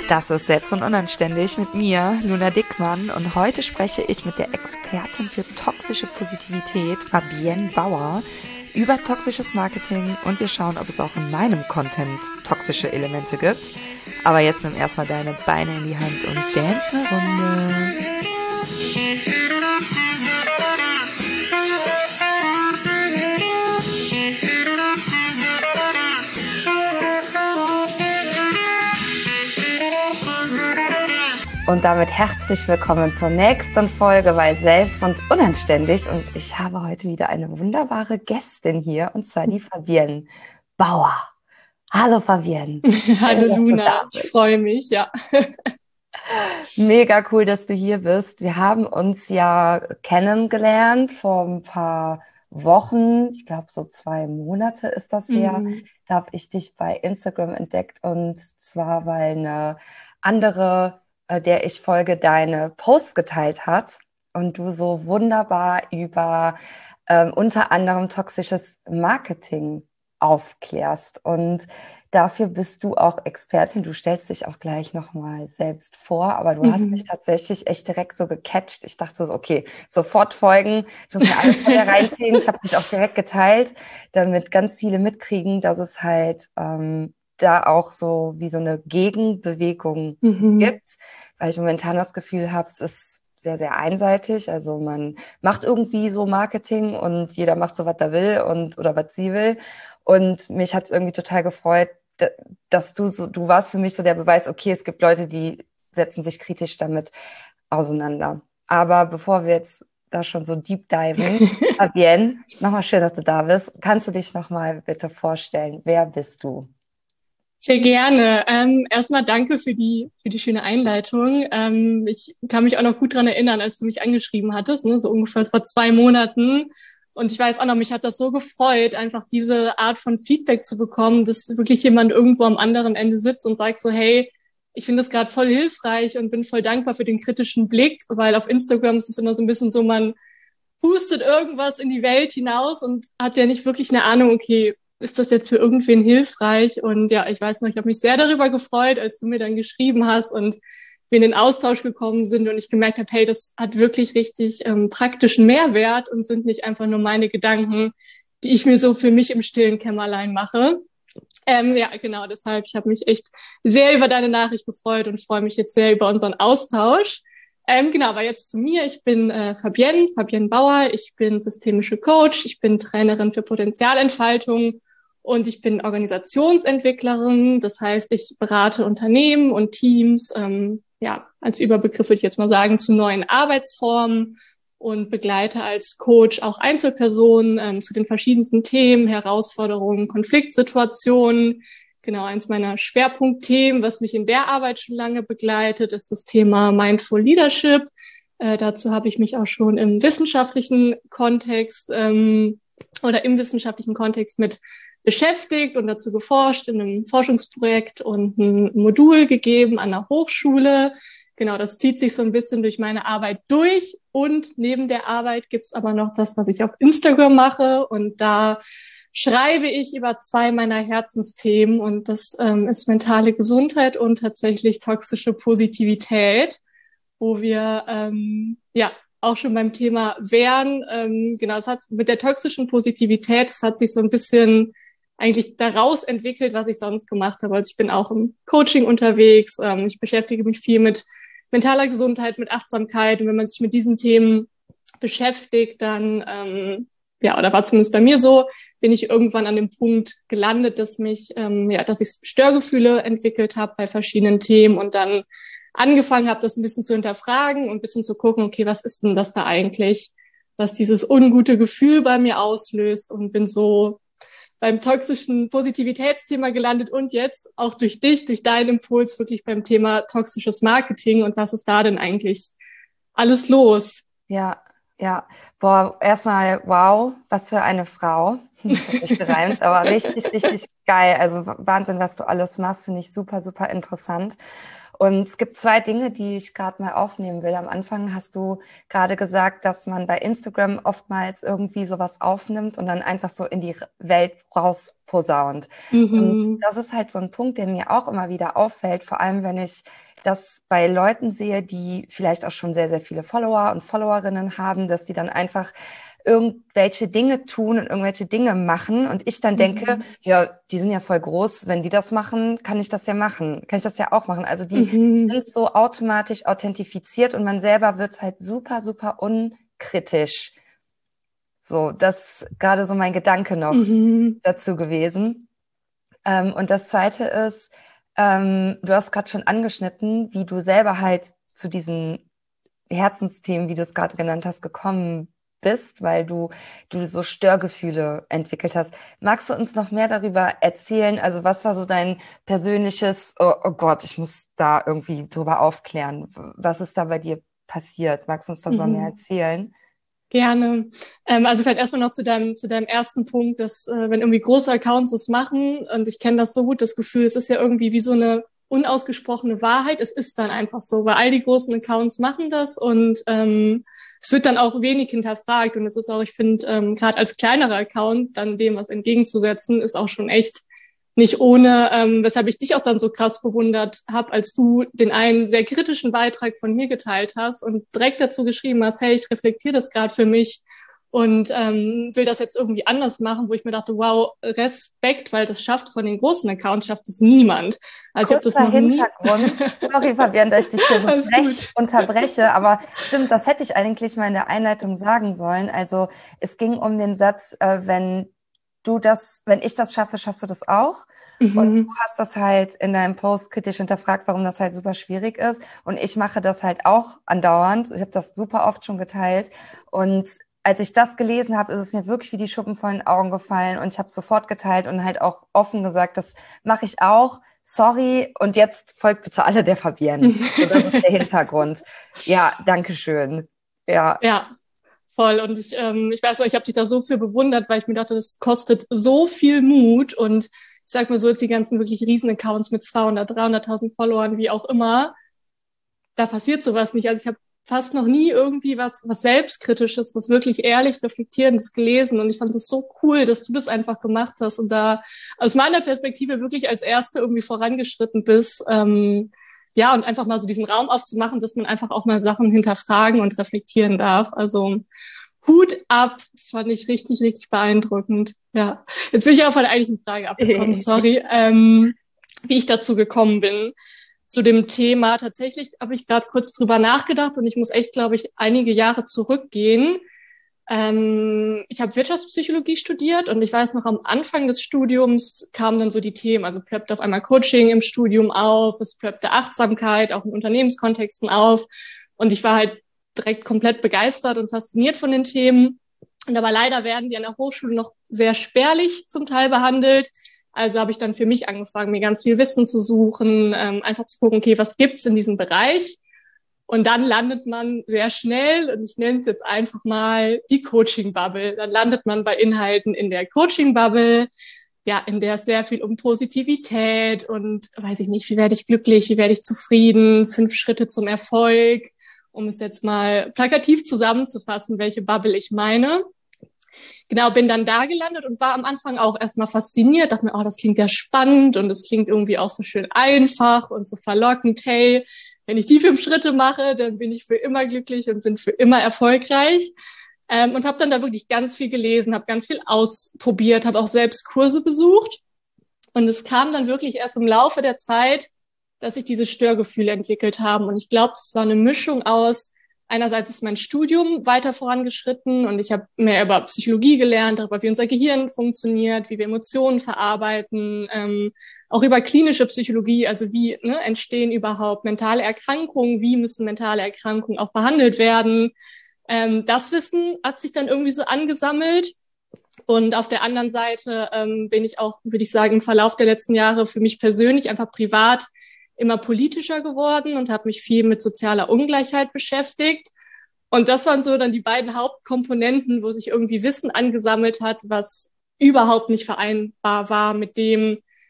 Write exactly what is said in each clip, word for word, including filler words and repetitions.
Das ist Selbst und Unanständig mit mir, Luna Dickmann, und heute spreche ich mit der Expertin für toxische Positivität, Fabienne Bauer, über toxisches Marketing, und wir schauen, ob es auch in meinem Content toxische Elemente gibt. Aber jetzt nimm erstmal deine Beine in die Hand und dance eine Runde. Und damit herzlich willkommen zur nächsten Folge bei Selbst und Unanständig. Und ich habe heute wieder eine wunderbare Gästin hier, und zwar die Fabienne Bauer. Hallo Fabienne. Hallo Luna, ich freue mich, ja. Mega cool, dass du hier bist. Wir haben uns ja kennengelernt vor ein paar Wochen, ich glaube so zwei Monate ist das her. Mhm. Da habe ich dich bei Instagram entdeckt, und zwar, weil eine andere, der ich folge, deine Posts geteilt hat und du so wunderbar über ähm, unter anderem toxisches Marketing aufklärst. Und dafür bist du auch Expertin. Du stellst dich auch gleich nochmal selbst vor, aber du Mhm. hast mich tatsächlich echt direkt so gecatcht. Ich dachte so, okay, sofort folgen. Ich muss mir alles von dir reinziehen. Ich habe dich auch direkt geteilt, damit ganz viele mitkriegen, dass es halt ähm, da auch so wie so eine Gegenbewegung Mhm. gibt, weil ich momentan das Gefühl habe, es ist sehr, sehr einseitig. Also man macht irgendwie so Marketing und jeder macht so, was er will und oder was sie will. Und mich hat es irgendwie total gefreut, dass du so, du warst für mich so der Beweis, okay, es gibt Leute, die setzen sich kritisch damit auseinander. Aber bevor wir jetzt da schon so deep diven, Fabienne, nochmal schön, dass du da bist. Kannst du dich nochmal bitte vorstellen? Wer bist du? Sehr gerne. Ähm, erstmal danke für die, für die schöne Einleitung. Ähm, ich kann mich auch noch gut dran erinnern, als du mich angeschrieben hattest, ne, so ungefähr vor zwei Monaten. Und ich weiß auch noch, mich hat das so gefreut, einfach diese Art von Feedback zu bekommen, dass wirklich jemand irgendwo am anderen Ende sitzt und sagt so, hey, ich finde das gerade voll hilfreich und bin voll dankbar für den kritischen Blick, weil auf Instagram ist es immer so ein bisschen so, man pustet irgendwas in die Welt hinaus und hat ja nicht wirklich eine Ahnung, okay, ist das jetzt für irgendwen hilfreich? Und ja, ich weiß noch, ich habe mich sehr darüber gefreut, als du mir dann geschrieben hast und wir in den Austausch gekommen sind und ich gemerkt habe, hey, das hat wirklich richtig ähm, praktischen Mehrwert und sind nicht einfach nur meine Gedanken, die ich mir so für mich im stillen Kämmerlein mache. Ähm, ja, genau, deshalb, ich habe mich echt sehr über deine Nachricht gefreut und freue mich jetzt sehr über unseren Austausch. Ähm, genau, aber jetzt zu mir. Ich bin äh, Fabienne, Fabienne Bauer. Ich bin systemische Coach. Ich bin Trainerin für Potenzialentfaltung und ich bin Organisationsentwicklerin. Das heißt, ich berate Unternehmen und Teams, ähm, ja, als Überbegriff würde ich jetzt mal sagen, zu neuen Arbeitsformen und begleite als Coach auch Einzelpersonen ähm, zu den verschiedensten Themen, Herausforderungen, Konfliktsituationen. Genau, eins meiner Schwerpunktthemen, was mich in der Arbeit schon lange begleitet, ist das Thema Mindful Leadership. Äh, dazu habe ich mich auch schon im wissenschaftlichen Kontext ähm, oder im wissenschaftlichen Kontext mit beschäftigt und dazu geforscht in einem Forschungsprojekt und ein Modul gegeben an der Hochschule. Genau, das zieht sich so ein bisschen durch meine Arbeit durch. Und neben der Arbeit gibt's aber noch das, was ich auf Instagram mache. Und da schreibe ich über zwei meiner Herzensthemen. Und das ähm, ist mentale Gesundheit und tatsächlich toxische Positivität, wo wir ähm, ja auch schon beim Thema wären. Ähm, genau, es hat mit der toxischen Positivität, es hat sich so ein bisschen eigentlich daraus entwickelt, was ich sonst gemacht habe. Also ich bin auch im Coaching unterwegs. Ähm, ich beschäftige mich viel mit mentaler Gesundheit, mit Achtsamkeit. Und wenn man sich mit diesen Themen beschäftigt, dann, ähm, ja, oder war zumindest bei mir so, bin ich irgendwann an dem Punkt gelandet, dass mich, ähm, ja, dass ich Störgefühle entwickelt habe bei verschiedenen Themen und dann angefangen habe, das ein bisschen zu hinterfragen und ein bisschen zu gucken, okay, was ist denn das da eigentlich, was dieses ungute Gefühl bei mir auslöst, und bin so beim toxischen Positivitätsthema gelandet und jetzt auch durch dich, durch deinen Impuls wirklich beim Thema toxisches Marketing. Und was ist da denn eigentlich alles los? Ja, ja. Boah, erstmal, wow, was für eine Frau. Das hat nicht gereimt, aber richtig, richtig geil. Also Wahnsinn, was du alles machst, finde ich super, super interessant. Und es gibt zwei Dinge, die ich gerade mal aufnehmen will. Am Anfang hast du gerade gesagt, dass man bei Instagram oftmals irgendwie sowas aufnimmt und dann einfach so in die Welt rausposaunt. Und Mhm. das ist halt so ein Punkt, der mir auch immer wieder auffällt, vor allem wenn ich das bei Leuten sehe, die vielleicht auch schon sehr, sehr viele Follower und Followerinnen haben, dass die dann einfach irgendwelche Dinge tun und irgendwelche Dinge machen und ich dann denke, Mhm. ja, die sind ja voll groß, wenn die das machen, kann ich das ja machen, kann ich das ja auch machen. Also die Mhm. sind so automatisch authentifiziert und man selber wird halt super, super unkritisch. So, das ist gerade so mein Gedanke noch Mhm. dazu gewesen. Ähm, und das Zweite ist, ähm, du hast gerade schon angeschnitten, wie du selber halt zu diesen Herzensthemen, wie du es gerade genannt hast, gekommen bist, weil du, du so Störgefühle entwickelt hast. Magst du uns noch mehr darüber erzählen? Also was war so dein persönliches, oh, oh Gott, ich muss da irgendwie drüber aufklären. Was ist da bei dir passiert? Magst du uns darüber mehr Mhm. erzählen? Gerne. Ähm, also vielleicht erstmal noch zu deinem, zu deinem ersten Punkt, dass äh, wenn irgendwie große Accounts das machen, und ich kenne das so gut, das Gefühl, es ist ja irgendwie wie so eine unausgesprochene Wahrheit. Es ist dann einfach so, weil all die großen Accounts machen das und ähm, es wird dann auch wenig hinterfragt. Und es ist auch, ich finde, ähm, gerade als kleinerer Account dann dem was entgegenzusetzen, ist auch schon echt nicht ohne, ähm, weshalb ich dich auch dann so krass bewundert habe, als du den einen sehr kritischen Beitrag von mir geteilt hast und direkt dazu geschrieben hast, hey, ich reflektiere das gerade für mich und ähm, will das jetzt irgendwie anders machen, wo ich mir dachte, wow, Respekt, weil das schafft von den großen Accounts, schafft es niemand. Also ich habe das Kurzer noch nie. Hintergrund. Sorry, Fabian, dass ich dich hier so Alles frech gut. unterbreche, aber stimmt, das hätte ich eigentlich mal in der Einleitung sagen sollen. Also es ging um den Satz, äh, wenn du das, wenn ich das schaffe, schaffst du das auch. Und du Mhm. hast das halt in deinem Post kritisch hinterfragt, warum das halt super schwierig ist. Und ich mache das halt auch andauernd. Ich habe das super oft schon geteilt. Und als ich das gelesen habe, ist es mir wirklich wie die Schuppen von den Augen gefallen. Und ich habe sofort geteilt und halt auch offen gesagt, das mache ich auch. Sorry. Und jetzt folgt bitte alle der Fabienne. So, das ist der Hintergrund. Ja, danke schön. Ja. Ja, voll. Und ich, ähm, ich weiß noch, ich habe dich da so viel bewundert, weil ich mir dachte, das kostet so viel Mut. Und ich sag mal so, jetzt die ganzen wirklich riesen Accounts mit zweihundert, dreihunderttausend Followern, wie auch immer, da passiert sowas nicht. Also ich habe fast noch nie irgendwie was, was Selbstkritisches, was wirklich ehrlich Reflektierendes gelesen. Und ich fand es so cool, dass du das einfach gemacht hast und da aus meiner Perspektive wirklich als Erste irgendwie vorangeschritten bist. Ähm, ja, und einfach mal so diesen Raum aufzumachen, dass man einfach auch mal Sachen hinterfragen und reflektieren darf. Also Hut ab, das fand ich richtig, richtig beeindruckend. Ja, jetzt bin ich aber von der eigentlichen Frage abgekommen, sorry, ähm, wie ich dazu gekommen bin zu dem Thema. Tatsächlich habe ich gerade kurz drüber nachgedacht und ich muss echt, glaube ich, einige Jahre zurückgehen. Ähm, ich habe Wirtschaftspsychologie studiert und ich weiß noch, am Anfang des Studiums kamen dann so die Themen, also ploppte auf einmal Coaching im Studium auf, es ploppte Achtsamkeit auch in Unternehmenskontexten auf und ich war halt direkt komplett begeistert und fasziniert von den Themen. Und aber leider werden die an der Hochschule noch sehr spärlich zum Teil behandelt. Also habe ich dann für mich angefangen, mir ganz viel Wissen zu suchen, ähm, einfach zu gucken, okay, was gibt's in diesem Bereich? Und dann landet man sehr schnell, und ich nenne es jetzt einfach mal die Coaching-Bubble. Dann landet man bei Inhalten in der Coaching-Bubble, ja, in der es sehr viel um Positivität und weiß ich nicht, wie werde ich glücklich, wie werde ich zufrieden, fünf Schritte zum Erfolg, um es jetzt mal plakativ zusammenzufassen, welche Bubble ich meine. Genau, bin dann da gelandet und war am Anfang auch erstmal fasziniert, dachte mir, oh, das klingt ja spannend und es klingt irgendwie auch so schön einfach und so verlockend, hey, wenn ich die fünf Schritte mache, dann bin ich für immer glücklich und bin für immer erfolgreich. Ähm, und habe dann da wirklich ganz viel gelesen, habe ganz viel ausprobiert, habe auch selbst Kurse besucht. Und es kam dann wirklich erst im Laufe der Zeit, dass sich diese Störgefühle entwickelt haben. Und ich glaube, es war eine Mischung aus, einerseits ist mein Studium weiter vorangeschritten und ich habe mehr über Psychologie gelernt, darüber, wie unser Gehirn funktioniert, wie wir Emotionen verarbeiten, ähm, auch über klinische Psychologie, also wie ne, entstehen überhaupt mentale Erkrankungen, wie müssen mentale Erkrankungen auch behandelt werden. Ähm, das Wissen hat sich dann irgendwie so angesammelt. Und auf der anderen Seite ähm, bin ich auch, würde ich sagen, im Verlauf der letzten Jahre für mich persönlich einfach privat immer politischer geworden und habe mich viel mit sozialer Ungleichheit beschäftigt. Und das waren so dann die beiden Hauptkomponenten, wo sich irgendwie Wissen angesammelt hat, was überhaupt nicht vereinbar war mit dem,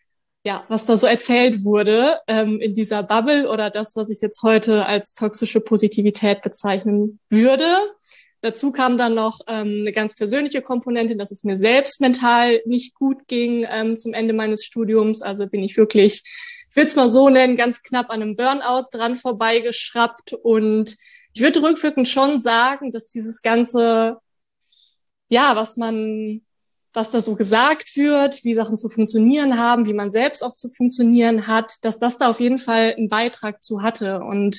ja, was da so erzählt wurde ähm, in dieser Bubble oder das, was ich jetzt heute als toxische Positivität bezeichnen würde. Dazu kam dann noch ähm, eine ganz persönliche Komponente, dass es mir selbst mental nicht gut ging ähm, zum Ende meines Studiums. Also bin ich wirklich, ich will es mal so nennen, ganz knapp an einem Burnout dran vorbeigeschraubt. Und ich würde rückwirkend schon sagen, dass dieses ganze, ja, was man, was da so gesagt wird, wie Sachen zu funktionieren haben, wie man selbst auch zu funktionieren hat, dass das da auf jeden Fall einen Beitrag zu hatte. Und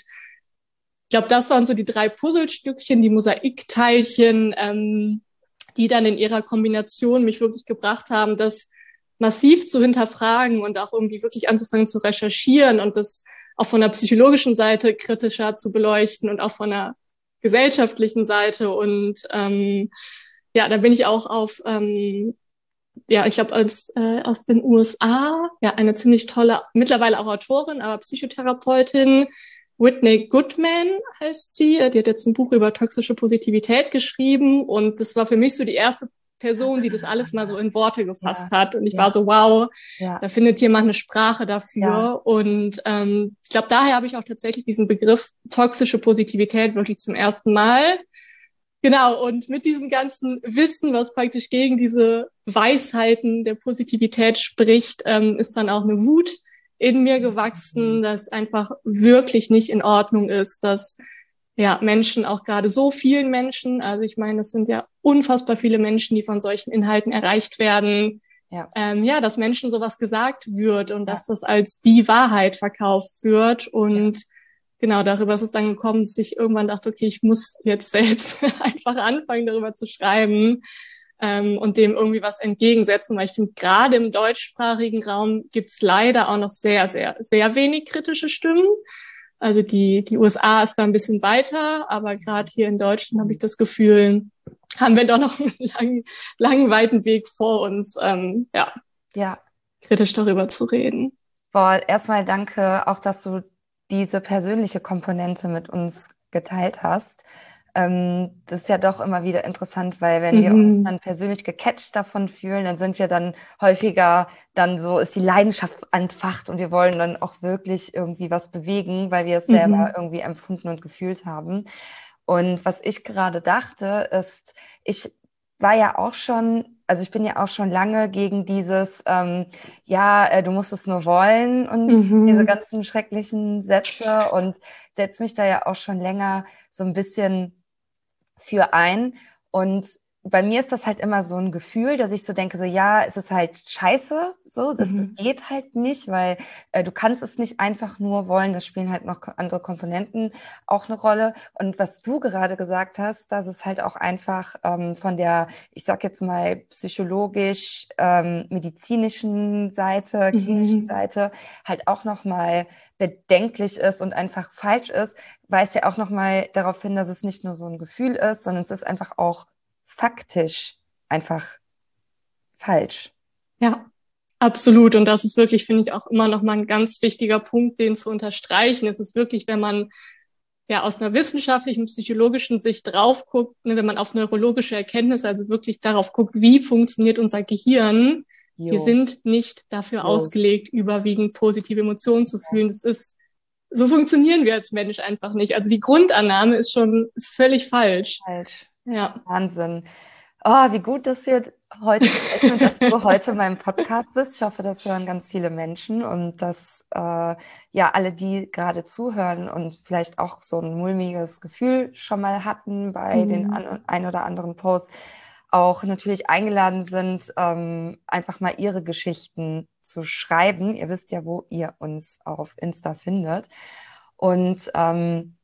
ich glaube, das waren so die drei Puzzlestückchen, die Mosaikteilchen, ähm, die dann in ihrer Kombination mich wirklich gebracht haben, das massiv zu hinterfragen und auch irgendwie wirklich anzufangen zu recherchieren und das auch von der psychologischen Seite kritischer zu beleuchten und auch von der gesellschaftlichen Seite. Und ähm, ja, da bin ich auch auf, ähm, ja, ich glaube, als äh, aus den U S A, ja, eine ziemlich tolle, mittlerweile auch Autorin, aber Psychotherapeutin, Whitney Goodman heißt sie. Die hat jetzt ein Buch über toxische Positivität geschrieben und das war für mich so die erste Person, die das alles mal so in Worte gefasst Ja, hat. Und ich ja, war so, wow, ja, da findet jemand eine Sprache dafür. ja, Und ähm, ich glaube, daher habe ich auch tatsächlich diesen Begriff toxische Positivität wirklich zum ersten Mal. Genau, und mit diesem ganzen Wissen, was praktisch gegen diese Weisheiten der Positivität spricht, ähm, ist dann auch eine Wut in mir gewachsen, dass einfach wirklich nicht in Ordnung ist, dass ja Menschen, auch gerade so vielen Menschen, also ich meine, es sind ja unfassbar viele Menschen, die von solchen Inhalten erreicht werden, ja, ähm, ja, dass Menschen sowas gesagt wird und ja, dass das als die Wahrheit verkauft wird. ja, Und genau, darüber ist es dann gekommen, dass ich irgendwann dachte, okay, ich muss jetzt selbst einfach anfangen, darüber zu schreiben ähm, und dem irgendwie was entgegensetzen, weil ich finde, gerade im deutschsprachigen Raum gibt's leider auch noch sehr, sehr, sehr wenig kritische Stimmen. Also die, die U S A ist da ein bisschen weiter, aber gerade hier in Deutschland habe ich das Gefühl, haben wir doch noch einen langen, langen, weiten Weg vor uns, ähm, ja, ja. kritisch darüber zu reden. Boah, erstmal danke auch, dass du diese persönliche Komponente mit uns geteilt hast. Ähm, das ist ja doch immer wieder interessant, weil wenn wir uns Mhm. dann persönlich gecatcht davon fühlen, dann sind wir dann häufiger dann so, ist die Leidenschaft entfacht und wir wollen dann auch wirklich irgendwie was bewegen, weil wir es selber Mhm. irgendwie empfunden und gefühlt haben. Und was ich gerade dachte, ist, ich war ja auch schon, also ich bin ja auch schon lange gegen dieses, ähm, ja, äh, du musst es nur wollen und diese Mhm. ganzen schrecklichen Sätze und setze mich da ja auch schon länger so ein bisschen für ein. Und bei mir ist das halt immer so ein Gefühl, dass ich so denke, so ja, es ist halt scheiße, so, das, das Mhm. geht halt nicht, weil äh, du kannst es nicht einfach nur wollen, das spielen halt noch andere Komponenten auch eine Rolle. Und was du gerade gesagt hast, dass es halt auch einfach ähm, von der, ich sag jetzt mal, psychologisch, ähm, medizinischen Seite, klinischen Mhm. Seite halt auch nochmal bedenklich ist und einfach falsch ist, weist ja auch nochmal darauf hin, dass es nicht nur so ein Gefühl ist, sondern es ist einfach auch faktisch einfach falsch. Ja, absolut. Und das ist wirklich, finde ich, auch immer noch mal ein ganz wichtiger Punkt, den zu unterstreichen. Es ist wirklich, wenn man ja aus einer wissenschaftlichen, psychologischen Sicht drauf guckt, ne, wenn man auf neurologische Erkenntnisse, also wirklich darauf guckt, wie funktioniert unser Gehirn. Wir Jo, sind nicht dafür jo. ausgelegt, überwiegend positive Emotionen zu fühlen. Das ist, so funktionieren wir als Mensch einfach nicht. Also die Grundannahme ist schon, ist völlig falsch. Falsch. Ja. Wahnsinn. Oh, wie gut, dass wir heute sprechen und dass du heute in meinem Podcast bist. Ich hoffe, das hören ganz viele Menschen und dass äh, ja alle, die gerade zuhören und vielleicht auch so ein mulmiges Gefühl schon mal hatten bei den Mhm. an, ein oder anderen Posts, auch natürlich eingeladen sind, ähm, einfach mal ihre Geschichten zu schreiben. Ihr wisst ja, wo ihr uns auf Insta findet. Und ähm,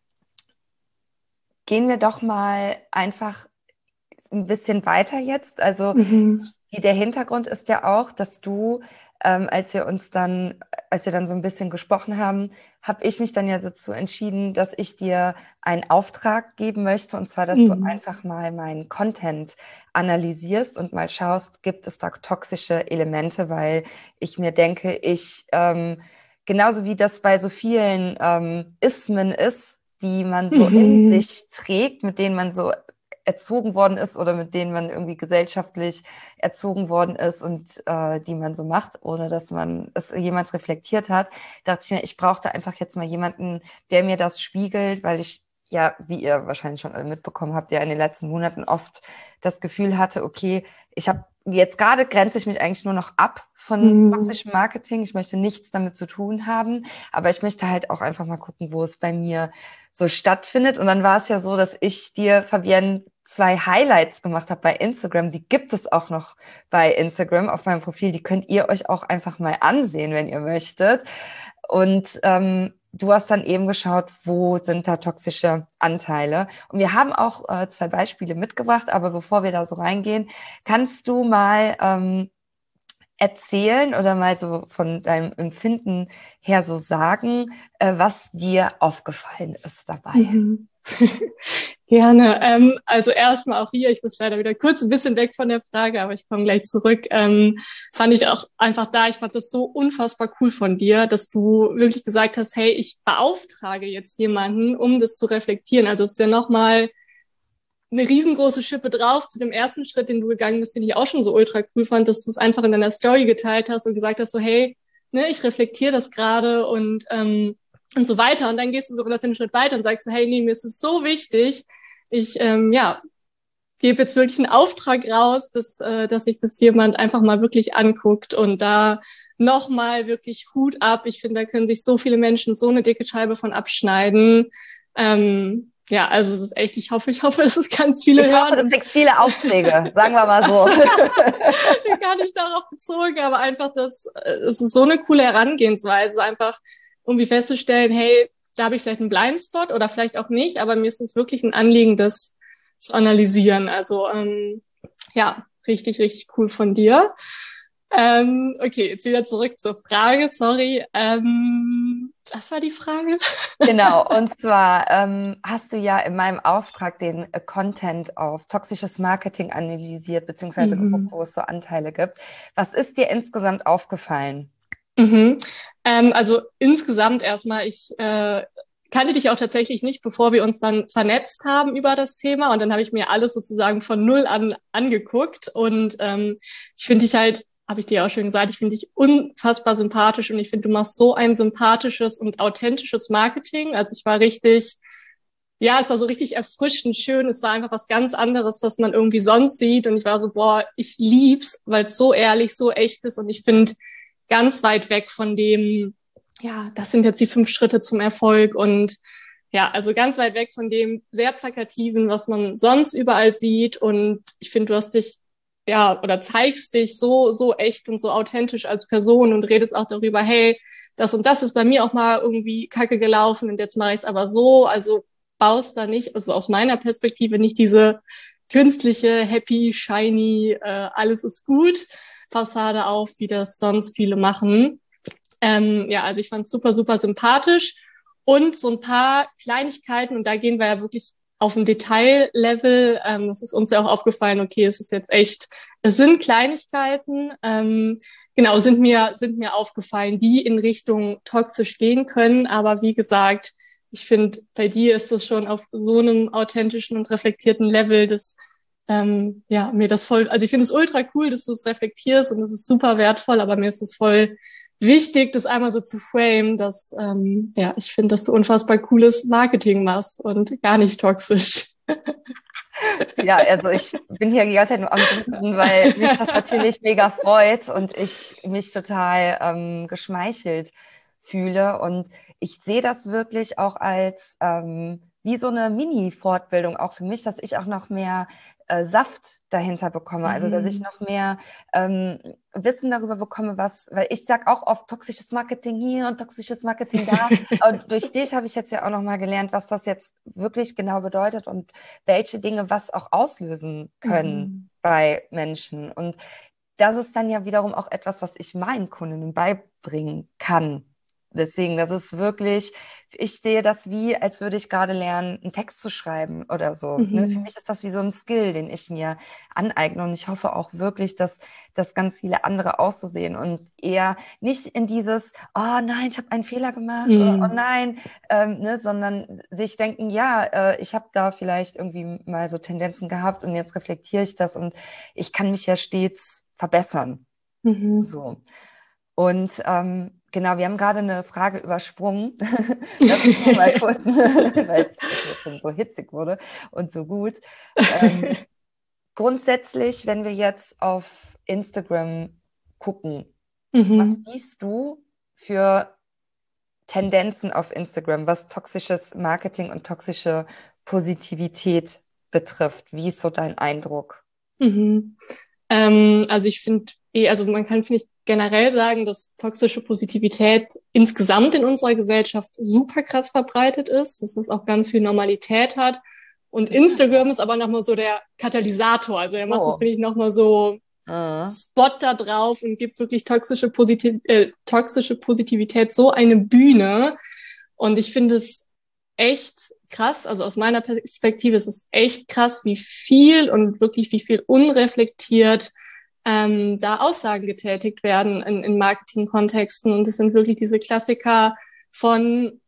gehen wir doch mal einfach ein bisschen weiter jetzt. Also Mhm. die, der Hintergrund ist ja auch, dass du, ähm, als wir uns dann, als wir dann so ein bisschen gesprochen haben, habe ich mich dann ja dazu entschieden, dass ich dir einen Auftrag geben möchte, und zwar, dass du Mhm. einfach mal meinen Content analysierst und mal schaust, gibt es da toxische Elemente, weil ich mir denke, ich, ähm, genauso wie das bei so vielen ähm, Ismen ist, die man so in Mhm. sich trägt, mit denen man so erzogen worden ist oder mit denen man irgendwie gesellschaftlich erzogen worden ist und äh, die man so macht, ohne dass man es jemals reflektiert hat, dachte ich mir, ich brauchte einfach jetzt mal jemanden, der mir das spiegelt, weil ich ja, wie ihr wahrscheinlich schon alle mitbekommen habt, ja in den letzten Monaten oft das Gefühl hatte, okay, ich habe jetzt gerade grenze ich mich eigentlich nur noch ab von Mhm. toxischem Marketing. Ich möchte nichts damit zu tun haben, aber ich möchte halt auch einfach mal gucken, wo es bei mir so stattfindet. Und dann war es ja so, dass ich dir, Fabienne, zwei Highlights gemacht habe bei Instagram. Die gibt es auch noch bei Instagram auf meinem Profil. Die könnt ihr euch auch einfach mal ansehen, wenn ihr möchtet. Und ähm, du hast dann eben geschaut, wo sind da toxische Anteile. Und wir haben auch äh, zwei Beispiele mitgebracht, aber bevor wir da so reingehen, kannst du mal ähm, erzählen oder mal so von deinem Empfinden her so sagen, äh, was dir aufgefallen ist dabei? Mhm. Gerne. Ähm, also erstmal auch hier, ich muss leider wieder kurz ein bisschen weg von der Frage, aber ich komme gleich zurück. Ähm, fand ich auch einfach da, ich fand das so unfassbar cool von dir, dass du wirklich gesagt hast, hey, ich beauftrage jetzt jemanden, um das zu reflektieren. Also es ist ja nochmal eine riesengroße Schippe drauf zu dem ersten Schritt, den du gegangen bist, den ich auch schon so ultra cool fand, dass du es einfach in deiner Story geteilt hast und gesagt hast, so hey, ne, ich reflektiere das gerade und ähm, und so weiter. Und dann gehst du sogar noch den Schritt weiter und sagst so, hey, nee, mir ist es so wichtig, ich ähm, ja gebe jetzt wirklich einen Auftrag raus, dass äh, dass sich das jemand einfach mal wirklich anguckt und da nochmal wirklich Hut ab. Ich finde, da können sich so viele Menschen so eine dicke Scheibe von abschneiden. Ähm, ja, also es ist echt, ich hoffe, ich hoffe, dass es ganz viele Ich hoffe, hören. du kriegst viele Aufträge, sagen wir mal so. Also, gar nicht darauf bezogen, aber einfach, dass äh, es ist so eine coole Herangehensweise, einfach irgendwie festzustellen, hey, da habe ich vielleicht einen Blindspot oder vielleicht auch nicht, aber mir ist es wirklich ein Anliegen, das zu analysieren. Also ähm, ja, richtig, richtig cool von dir. Ähm, okay, jetzt wieder zurück zur Frage, sorry. Ähm, was war die Frage? Genau, und zwar ähm, hast du ja in meinem Auftrag den äh, Content auf toxisches Marketing analysiert, beziehungsweise geguckt, Mhm. wo es so Anteile gibt. Was ist dir insgesamt aufgefallen? Mhm. Ähm, also insgesamt erstmal, ich äh, kannte dich auch tatsächlich nicht, bevor wir uns dann vernetzt haben über das Thema. Und dann habe ich mir alles sozusagen von null an angeguckt. Und ähm, ich finde dich halt, habe ich dir auch schon gesagt, ich finde dich unfassbar sympathisch und ich finde, du machst so ein sympathisches und authentisches Marketing. Also ich war richtig, ja, es war so richtig erfrischend schön. Es war einfach was ganz anderes, was man irgendwie sonst sieht. Und ich war so, boah, ich lieb's, weil es so ehrlich, so echt ist. Und ich finde, ganz weit weg von dem, ja, das sind jetzt die fünf Schritte zum Erfolg und ja, also ganz weit weg von dem sehr plakativen, was man sonst überall sieht. Und ich finde, du hast dich, ja, oder zeigst dich so, so echt und so authentisch als Person und redest auch darüber, hey, das und das ist bei mir auch mal irgendwie kacke gelaufen und jetzt mache ich es aber so. Also baust da nicht, also aus meiner Perspektive nicht diese künstliche, happy, shiny, äh, alles ist gut Fassade auf, wie das sonst viele machen. Ähm, ja, also ich fand es super, super sympathisch. Und so ein paar Kleinigkeiten, und da gehen wir ja wirklich auf ein Detaillevel. Ähm, das ist uns ja auch aufgefallen, okay, es ist jetzt echt, es sind Kleinigkeiten, ähm, genau, sind mir, sind mir aufgefallen, die in Richtung toxisch gehen können. Aber wie gesagt, ich finde, bei dir ist das schon auf so einem authentischen und reflektierten Level, dass ähm, ja, mir das voll, also ich finde es ultra cool, dass du es reflektierst und es ist super wertvoll, aber mir ist es voll wichtig, das einmal so zu frame, dass, ähm, ja, ich finde, dass du unfassbar cooles Marketing machst und gar nicht toxisch. Ja, also ich bin hier die ganze Zeit nur am Grinsen, weil mich das natürlich mega freut und ich mich total ähm, geschmeichelt fühle. Und ich sehe das wirklich auch als ähm, wie so eine Mini-Fortbildung auch für mich, dass ich auch noch mehr äh, Saft dahinter bekomme. Also dass ich Mhm. noch mehr ähm, Wissen darüber bekomme, was, weil ich sag auch oft toxisches Marketing hier und toxisches Marketing da. Aber durch dich habe ich jetzt ja auch noch mal gelernt, was das jetzt wirklich genau bedeutet und welche Dinge was auch auslösen können Mhm. bei Menschen. Und das ist dann ja wiederum auch etwas, was ich meinen Kundinnen beibringen kann. Deswegen, das ist wirklich, ich sehe das wie, als würde ich gerade lernen, einen Text zu schreiben oder so. Ne? Für Mhm. mich ist das wie so ein Skill, den ich mir aneigne. Und ich hoffe auch wirklich, dass das ganz viele andere auch so sehen und eher nicht in dieses, oh nein, ich habe einen Fehler gemacht oder oh Mhm. nein, ähm, ne, sondern sich denken, ja, äh, ich habe da vielleicht irgendwie mal so Tendenzen gehabt und jetzt reflektiere ich das und ich kann mich ja stets verbessern. Mhm. So. Und ähm, genau, wir haben gerade eine Frage übersprungen. Lass uns noch mal kurz, weil es hier schon so hitzig wurde und so gut. Ähm, grundsätzlich, wenn wir jetzt auf Instagram gucken, was Mhm. siehst du für Tendenzen auf Instagram, was toxisches Marketing und toxische Positivität betrifft? Wie ist so dein Eindruck? Mhm. Ähm, also ich finde, eh, also man kann, finde ich, generell sagen, dass toxische Positivität insgesamt in unserer Gesellschaft super krass verbreitet ist, dass das auch ganz viel Normalität hat. Und Instagram ist aber nochmal so der Katalysator. Also er macht das, Oh. finde ich, nochmal so Äh. Spot da drauf und gibt wirklich toxische, Positiv äh, toxische Positivität so eine Bühne. Und ich finde es echt krass, also aus meiner Perspektive ist es echt krass, wie viel und wirklich wie viel unreflektiert ähm, da Aussagen getätigt werden in, in Marketingkontexten. Und es sind wirklich diese Klassiker von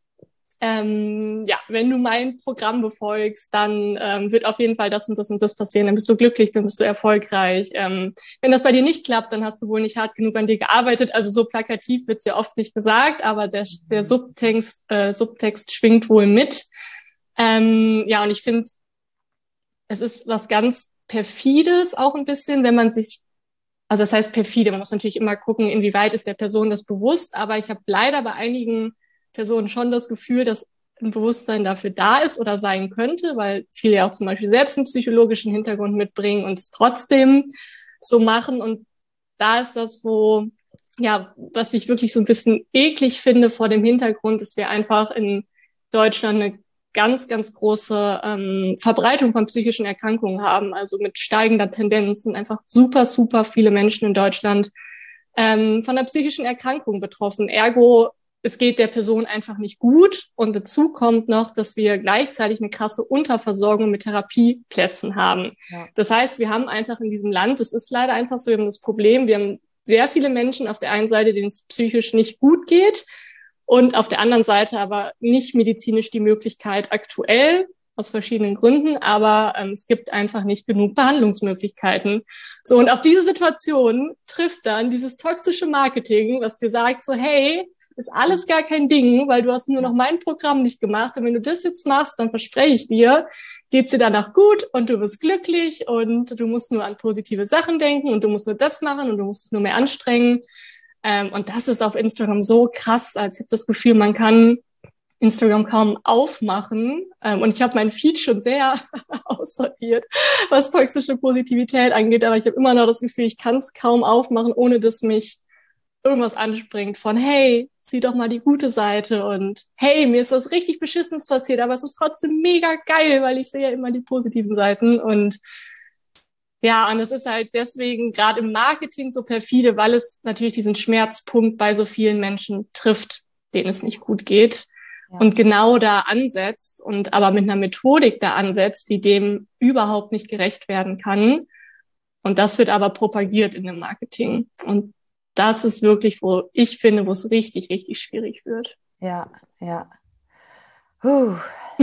ähm, ja, wenn du mein Programm befolgst, dann ähm, wird auf jeden Fall das und das und das passieren. Dann bist du glücklich, dann bist du erfolgreich. Ähm, wenn das bei dir nicht klappt, dann hast du wohl nicht hart genug an dir gearbeitet. Also so plakativ wird's ja oft nicht gesagt, aber der, der Subtext, äh, Subtext schwingt wohl mit. Ähm, ja, und ich finde, es ist was ganz Perfides auch ein bisschen, wenn man sich, also das heißt perfide, man muss natürlich immer gucken, inwieweit ist der Person das bewusst, aber ich habe leider bei einigen Personen schon das Gefühl, dass ein Bewusstsein dafür da ist oder sein könnte, weil viele ja auch zum Beispiel selbst einen psychologischen Hintergrund mitbringen und es trotzdem so machen. Und da ist das, wo, ja, was ich wirklich so ein bisschen eklig finde vor dem Hintergrund, dass wir einfach in Deutschland eine ganz, ganz große ähm, Verbreitung von psychischen Erkrankungen haben, also mit steigender Tendenz sind einfach super, super viele Menschen in Deutschland ähm, von einer psychischen Erkrankung betroffen. Ergo, es geht der Person einfach nicht gut. Und dazu kommt noch, dass wir gleichzeitig eine krasse Unterversorgung mit Therapieplätzen haben. Ja. Das heißt, wir haben einfach in diesem Land, das ist leider einfach so, wir haben das Problem, wir haben sehr viele Menschen auf der einen Seite, denen es psychisch nicht gut geht und auf der anderen Seite aber nicht medizinisch die Möglichkeit aktuell, aus verschiedenen Gründen, aber ähm, es gibt einfach nicht genug Behandlungsmöglichkeiten. So, und auf diese Situation trifft dann dieses toxische Marketing, was dir sagt, so, hey, ist alles gar kein Ding, weil du hast nur noch mein Programm nicht gemacht und wenn du das jetzt machst, dann verspreche ich dir, geht's dir danach gut und du bist glücklich und du musst nur an positive Sachen denken und du musst nur das machen und du musst dich nur mehr anstrengen. Ähm, und das ist auf Instagram so krass, als ich habe das Gefühl, man kann Instagram kaum aufmachen. Ähm, und ich habe meinen Feed schon sehr aussortiert, was toxische Positivität angeht. Aber ich habe immer noch das Gefühl, ich kann es kaum aufmachen, ohne dass mich irgendwas anspringt von, hey, sieh doch mal die gute Seite und hey, mir ist was richtig Beschissenes passiert, aber es ist trotzdem mega geil, weil ich sehe ja immer die positiven Seiten. Und ja, und es ist halt deswegen gerade im Marketing so perfide, weil es natürlich diesen Schmerzpunkt bei so vielen Menschen trifft, denen es nicht gut geht. Ja. Und genau da ansetzt und aber mit einer Methodik da ansetzt, die dem überhaupt nicht gerecht werden kann. Und das wird aber propagiert in dem Marketing. Und das ist wirklich, wo ich finde, wo es richtig, richtig schwierig wird. Ja, ja. Puh.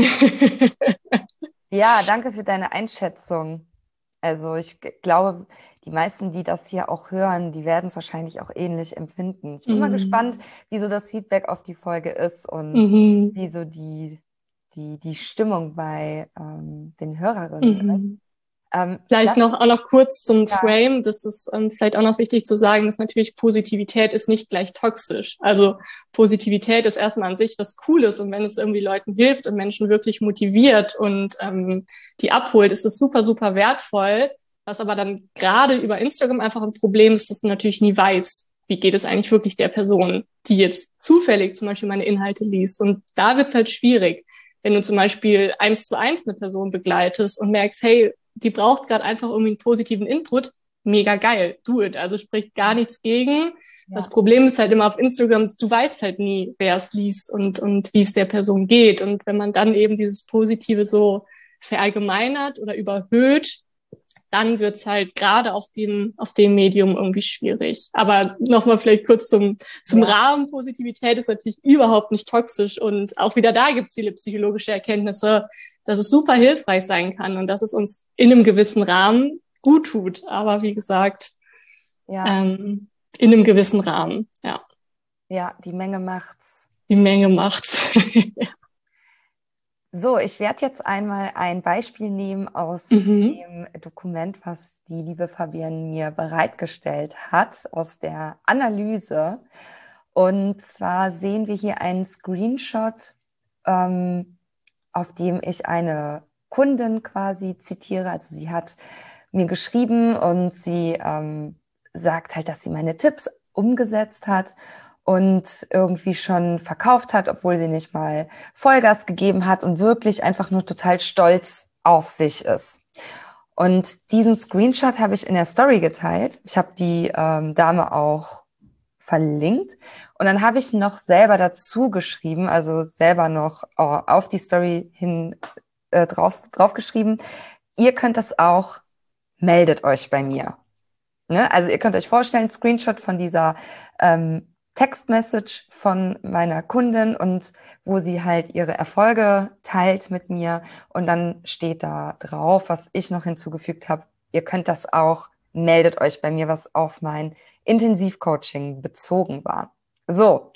Ja, danke für deine Einschätzung. Also ich g- glaube, die meisten, die das hier auch hören, die werden es wahrscheinlich auch ähnlich empfinden. Ich bin mal gespannt, Mhm. wie so das Feedback auf die Folge ist und Mhm. wie so die, die, die Stimmung bei ähm, den Hörerinnen ist. Mhm. Ähm, Vielleicht lass noch uns, auch noch kurz zum ja, Frame. Das ist ähm, vielleicht auch noch wichtig zu sagen, dass natürlich Positivität ist nicht gleich toxisch. Also Positivität ist erstmal an sich was Cooles und wenn es irgendwie Leuten hilft und Menschen wirklich motiviert und ähm, die abholt, ist es super, super wertvoll. Was aber dann gerade über Instagram einfach ein Problem ist, dass du natürlich nie weißt, wie geht es eigentlich wirklich der Person, die jetzt zufällig zum Beispiel meine Inhalte liest. Und da wird's halt schwierig, wenn du zum Beispiel eins zu eins eine Person begleitest und merkst, hey, die braucht gerade einfach irgendwie einen positiven Input, mega geil, do it. Also spricht gar nichts gegen. Ja. Das Problem ist halt immer auf Instagram, du weißt halt nie, wer es liest und, und wie es der Person geht. Und wenn man dann eben dieses Positive so verallgemeinert oder überhöht, dann wird's halt gerade auf dem, auf dem Medium irgendwie schwierig. Aber nochmal vielleicht kurz zum, zum Ja. Rahmen. Positivität ist natürlich überhaupt nicht toxisch. Und auch wieder da gibt's viele psychologische Erkenntnisse, dass es super hilfreich sein kann und dass es uns in einem gewissen Rahmen gut tut. Aber wie gesagt, Ja, ähm, in einem gewissen Rahmen, ja. ja, die Menge macht's. Die Menge macht's. So, ich werde jetzt einmal ein Beispiel nehmen aus Mhm. dem Dokument, was die liebe Fabienne mir bereitgestellt hat, aus der Analyse. Und zwar sehen wir hier einen Screenshot, ähm, auf dem ich eine Kundin quasi zitiere. Also sie hat mir geschrieben und sie ähm, sagt halt, dass sie meine Tipps umgesetzt hat und irgendwie schon verkauft hat, obwohl sie nicht mal Vollgas gegeben hat und wirklich einfach nur total stolz auf sich ist. Und diesen Screenshot habe ich in der Story geteilt. Ich habe die ähm, Dame auch verlinkt und dann habe ich noch selber dazu geschrieben, also selber noch äh, auf die Story hin äh, drauf drauf geschrieben. Ihr könnt das auch, meldet euch bei mir. Ne? Also ihr könnt euch vorstellen, Screenshot von dieser ähm, Textmessage von meiner Kundin und wo sie halt ihre Erfolge teilt mit mir und dann steht da drauf, was ich noch hinzugefügt habe. Ihr könnt das auch, meldet euch bei mir, was auf mein Intensivcoaching bezogen war. So,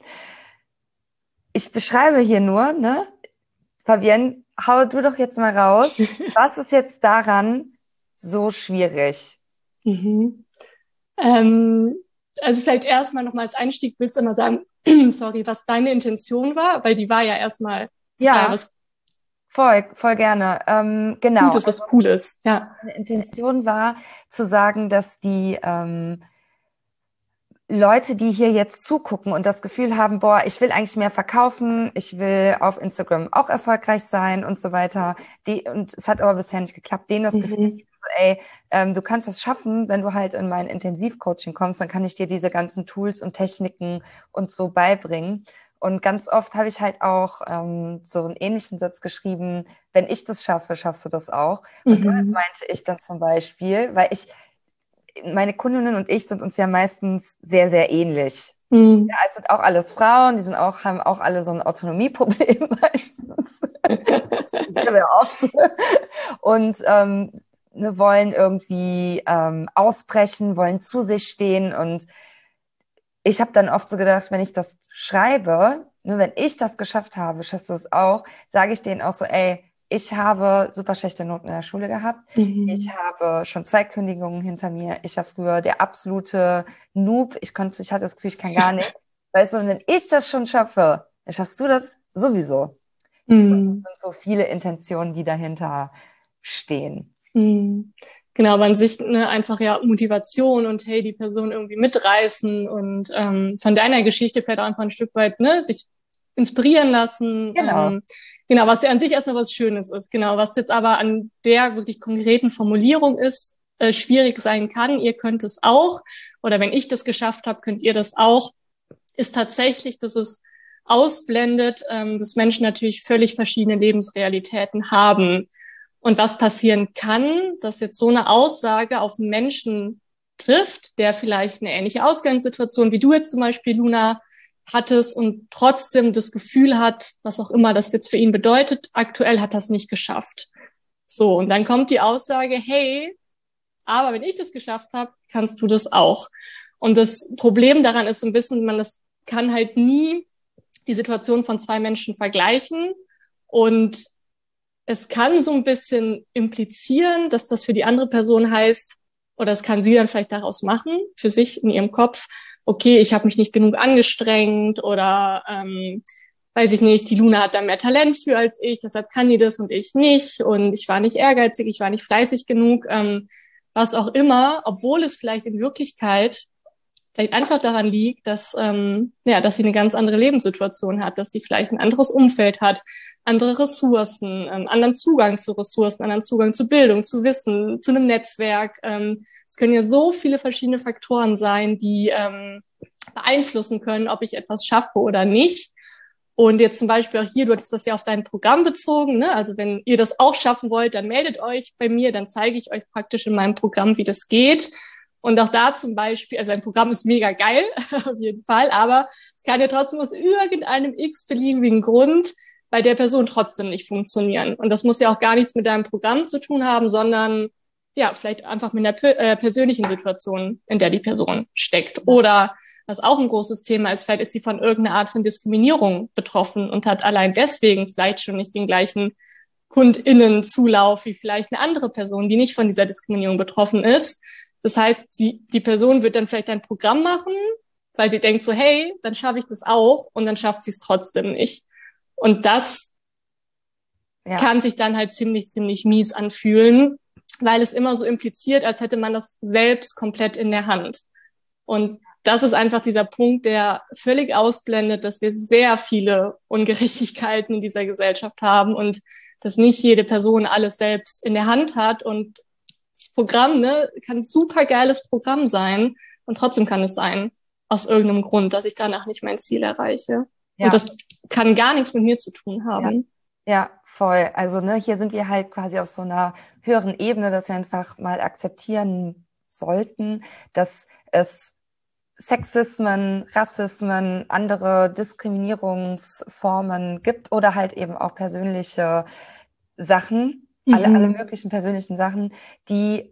ich beschreibe hier nur, ne, Fabienne, hau du doch jetzt mal raus. Was ist jetzt daran so schwierig? Mhm. Ähm, also vielleicht erstmal nochmal als Einstieg, willst du mal sagen, sorry, was deine Intention war? Weil die war ja erstmal, das war ja Ja, was voll, voll gerne. Ähm, genau. Gutes, was Cooles, ja. Meine Intention war zu sagen, dass die ähm, Leute, die hier jetzt zugucken und das Gefühl haben, boah, ich will eigentlich mehr verkaufen, ich will auf Instagram auch erfolgreich sein und so weiter, die, und es hat aber bisher nicht geklappt, denen das Gefühl Mhm. geben, so, ey, ähm, du kannst das schaffen, wenn du halt in mein Intensivcoaching kommst, dann kann ich dir diese ganzen Tools und Techniken und so beibringen. Und ganz oft habe ich halt auch ähm, so einen ähnlichen Satz geschrieben, wenn ich das schaffe, schaffst du das auch. Und damit Mhm. meinte ich dann zum Beispiel, weil ich meine Kundinnen und ich sind uns ja meistens sehr, sehr ähnlich. Mhm. Ja, es sind auch alles Frauen, die sind auch, haben auch alle so ein Autonomieproblem meistens. Sehr, sehr oft. Und ähm, ne, wollen irgendwie ähm, ausbrechen, wollen zu sich stehen. Und ich habe dann oft so gedacht, wenn ich das schreibe, nur wenn ich das geschafft habe, schaffst du es auch, sage ich denen auch so, ey, ich habe super schlechte Noten in der Schule gehabt. Ich Mhm. habe schon zwei Kündigungen hinter mir. Ich war früher der absolute Noob. Ich konnte, ich hatte das Gefühl, ich kann gar nichts. Weißt du, und wenn ich das schon schaffe, dann schaffst du das sowieso. Und es Mhm. sind so viele Intentionen, die dahinter stehen. Mhm. Genau, aber an sich ne, einfach ja Motivation und hey, die Person irgendwie mitreißen und ähm, von deiner Geschichte vielleicht auch einfach ein Stück weit ne, sich inspirieren lassen. Genau. Ähm, genau, was ja an sich erstmal was Schönes ist. Genau, was jetzt aber an der wirklich konkreten Formulierung ist, äh, schwierig sein kann. Ihr könnt es auch oder wenn ich das geschafft habe, könnt ihr das auch. Ist tatsächlich, dass es ausblendet, ähm, dass Menschen natürlich völlig verschiedene Lebensrealitäten haben. Und was passieren kann, dass jetzt so eine Aussage auf einen Menschen trifft, der vielleicht eine ähnliche Ausgangssituation wie du jetzt zum Beispiel, Luna, hattest und trotzdem das Gefühl hat, was auch immer das jetzt für ihn bedeutet, aktuell hat das nicht geschafft. So, und dann kommt die Aussage, hey, aber wenn ich das geschafft habe, kannst du das auch. Und das Problem daran ist so ein bisschen, man das kann halt nie die Situation von zwei Menschen vergleichen und es kann so ein bisschen implizieren, dass das für die andere Person heißt, oder das kann sie dann vielleicht daraus machen, für sich in ihrem Kopf, okay, ich habe mich nicht genug angestrengt oder ähm, weiß ich nicht, die Luna hat da mehr Talent für als ich, deshalb kann die das und ich nicht und ich war nicht ehrgeizig, ich war nicht fleißig genug, ähm, was auch immer, obwohl es vielleicht in Wirklichkeit vielleicht einfach daran liegt, dass ähm, ja, dass sie eine ganz andere Lebenssituation hat, dass sie vielleicht ein anderes Umfeld hat, andere Ressourcen, ähm, anderen Zugang zu Ressourcen, anderen Zugang zu Bildung, zu Wissen, zu einem Netzwerk. Ähm, es können ja so viele verschiedene Faktoren sein, die ähm, beeinflussen können, ob ich etwas schaffe oder nicht. Und jetzt zum Beispiel auch hier, du hattest das ja auf dein Programm bezogen, ne? Also wenn ihr das auch schaffen wollt, dann meldet euch bei mir, dann zeige ich euch praktisch in meinem Programm, wie das geht. Und auch da zum Beispiel, also ein Programm ist mega geil, auf jeden Fall, aber es kann ja trotzdem aus irgendeinem x-beliebigen Grund bei der Person trotzdem nicht funktionieren. Und das muss ja auch gar nichts mit deinem Programm zu tun haben, sondern ja, vielleicht einfach mit einer per- äh, persönlichen Situation, in der die Person steckt. Oder was auch ein großes Thema ist, vielleicht ist sie von irgendeiner Art von Diskriminierung betroffen und hat allein deswegen vielleicht schon nicht den gleichen KundInnen-Zulauf wie vielleicht eine andere Person, die nicht von dieser Diskriminierung betroffen ist. Das heißt, sie, die Person wird dann vielleicht ein Programm machen, weil sie denkt so, hey, dann schaffe ich das auch, und dann schafft sie es trotzdem nicht. Und das ja. kann sich dann halt ziemlich, ziemlich mies anfühlen, weil es immer so impliziert, als hätte man das selbst komplett in der Hand. Und das ist einfach dieser Punkt, der völlig ausblendet, dass wir sehr viele Ungerechtigkeiten in dieser Gesellschaft haben und dass nicht jede Person alles selbst in der Hand hat. Und das Programm, ne, kann ein super geiles Programm sein, und trotzdem kann es sein, aus irgendeinem Grund, dass ich danach nicht mein Ziel erreiche. Ja. Und das kann gar nichts mit mir zu tun haben. Ja, ja, voll. Also ne, hier sind wir halt quasi auf so einer höheren Ebene, dass wir einfach mal akzeptieren sollten, dass es Sexismen, Rassismen, andere Diskriminierungsformen gibt oder halt eben auch persönliche Sachen, mhm. alle, alle möglichen persönlichen Sachen, die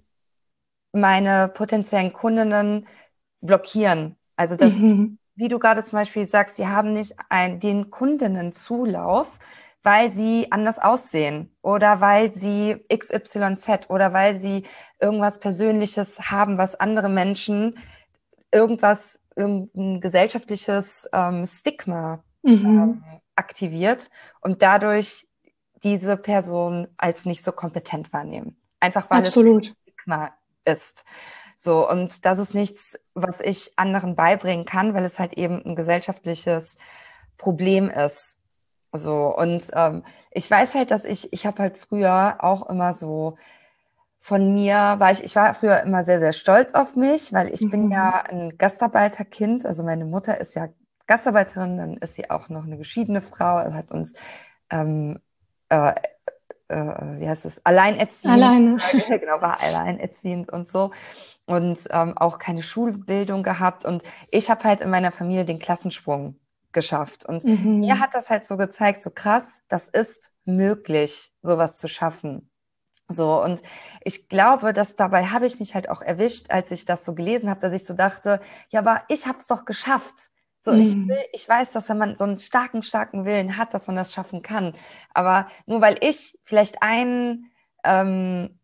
meine potenziellen Kundinnen blockieren. Also das, mhm. wie du gerade zum Beispiel sagst, sie haben nicht ein, den Kundinnenzulauf, weil sie anders aussehen oder weil sie X Y Z oder weil sie irgendwas Persönliches haben, was andere Menschen irgendwas, irgendein gesellschaftliches ähm, Stigma mhm. ähm, aktiviert und dadurch diese Person als nicht so kompetent wahrnehmen. Einfach weil Absolut. es ein Stigma ist. So, und das ist nichts, was ich anderen beibringen kann, weil es halt eben ein gesellschaftliches Problem ist. So, und ähm, ich weiß halt, dass ich, ich habe halt früher auch immer so von mir war ich, ich war früher immer sehr, sehr stolz auf mich, weil ich mhm. bin ja ein Gastarbeiterkind. Also meine Mutter ist ja Gastarbeiterin, dann ist sie auch noch eine geschiedene Frau, also hat uns, ähm, äh, äh, wie heißt es, alleinerziehend. Alleine. Genau, war alleinerziehend und so. Und ähm, auch keine Schulbildung gehabt. Und ich habe halt in meiner Familie den Klassensprung geschafft. Und mhm. mir hat das halt so gezeigt, so krass, das ist möglich, sowas zu schaffen. So, und ich glaube, dass dabei habe ich mich halt auch erwischt, als ich das so gelesen habe, dass ich so dachte, ja, aber ich habe es doch geschafft. So, mm. ich will, ich weiß, dass wenn man so einen starken, starken Willen hat, dass man das schaffen kann. Aber nur weil ich vielleicht ein, ähm,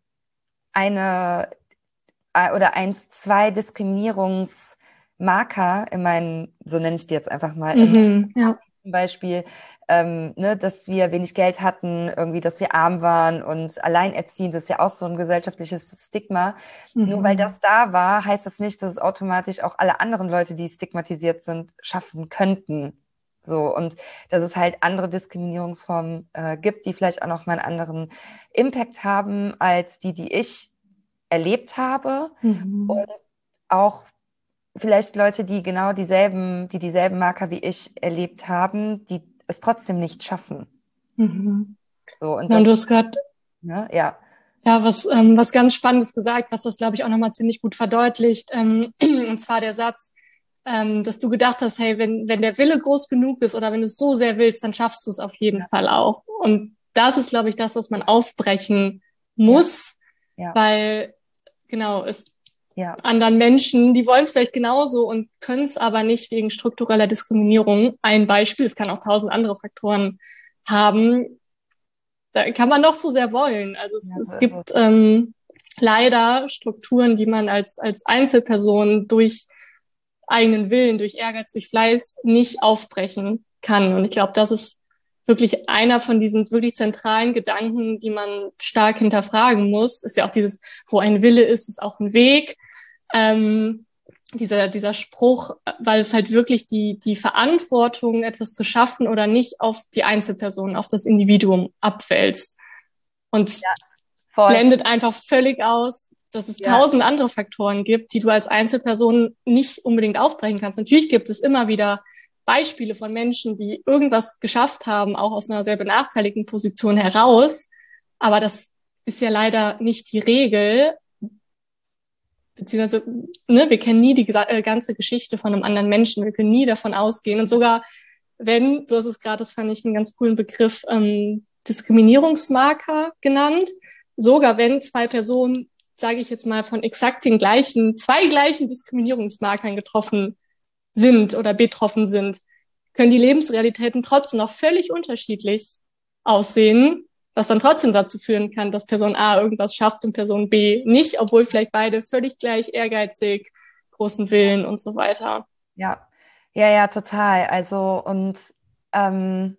eine oder eins, zwei Diskriminierungsmarker in meinen, so nenne ich die jetzt einfach mal, mhm, ja. zum Beispiel, Ähm, ne, dass wir wenig Geld hatten, irgendwie, dass wir arm waren und alleinerziehend, das ist ja auch so ein gesellschaftliches Stigma. Mhm. Nur weil das da war, heißt das nicht, dass es automatisch auch alle anderen Leute, die stigmatisiert sind, schaffen könnten. So, und dass es halt andere Diskriminierungsformen äh, gibt, die vielleicht auch noch mal einen anderen Impact haben als die, die ich erlebt habe. Mhm. Und auch vielleicht Leute, die genau dieselben, die dieselben Marker wie ich erlebt haben, die es trotzdem nicht schaffen. Mhm. So, und, ja, das, und du hast gerade ne, ja. ja, was, ähm, was ganz Spannendes gesagt, was das, glaube ich, auch nochmal ziemlich gut verdeutlicht. Ähm, und zwar der Satz, ähm, dass du gedacht hast, hey, wenn, wenn der Wille groß genug ist oder wenn du es so sehr willst, dann schaffst du es auf jeden ja. Fall auch. Und das ist, glaube ich, das, was man aufbrechen muss, ja. Ja. weil, genau, es Ja. anderen Menschen, die wollen es vielleicht genauso und können es aber nicht wegen struktureller Diskriminierung. Ein Beispiel, es kann auch tausend andere Faktoren haben. Da kann man noch so sehr wollen. Also es, ja, es gibt ähm, leider Strukturen, die man als als Einzelperson durch eigenen Willen, durch Ehrgeiz, durch Fleiß nicht aufbrechen kann. Und ich glaube, das ist wirklich einer von diesen wirklich zentralen Gedanken, die man stark hinterfragen muss. Ist ja auch dieses, wo ein Wille ist, ist auch ein Weg. Ähm, dieser dieser Spruch, weil es halt wirklich die die Verantwortung, etwas zu schaffen oder nicht, auf die Einzelperson, auf das Individuum abwälzt und ja, blendet einfach völlig aus, dass es Ja. tausend andere Faktoren gibt, die du als Einzelperson nicht unbedingt aufbrechen kannst. Natürlich gibt es immer wieder Beispiele von Menschen, die irgendwas geschafft haben, auch aus einer sehr benachteiligten Position heraus. Aber das ist ja leider nicht die Regel. Beziehungsweise, ne, wir kennen nie die gesa- ganze Geschichte von einem anderen Menschen. Wir können nie davon ausgehen. Und sogar wenn, du hast es gerade, das fand ich einen ganz coolen Begriff, ähm, Diskriminierungsmarker genannt, sogar wenn zwei Personen, sage ich jetzt mal, von exakt den gleichen, zwei gleichen Diskriminierungsmarkern getroffen sind oder betroffen sind, können die Lebensrealitäten trotzdem noch völlig unterschiedlich aussehen, was dann trotzdem dazu führen kann, dass Person A irgendwas schafft und Person B nicht, obwohl vielleicht beide völlig gleich ehrgeizig, großen Willen und so weiter. Ja, ja, ja, total. Also und ähm,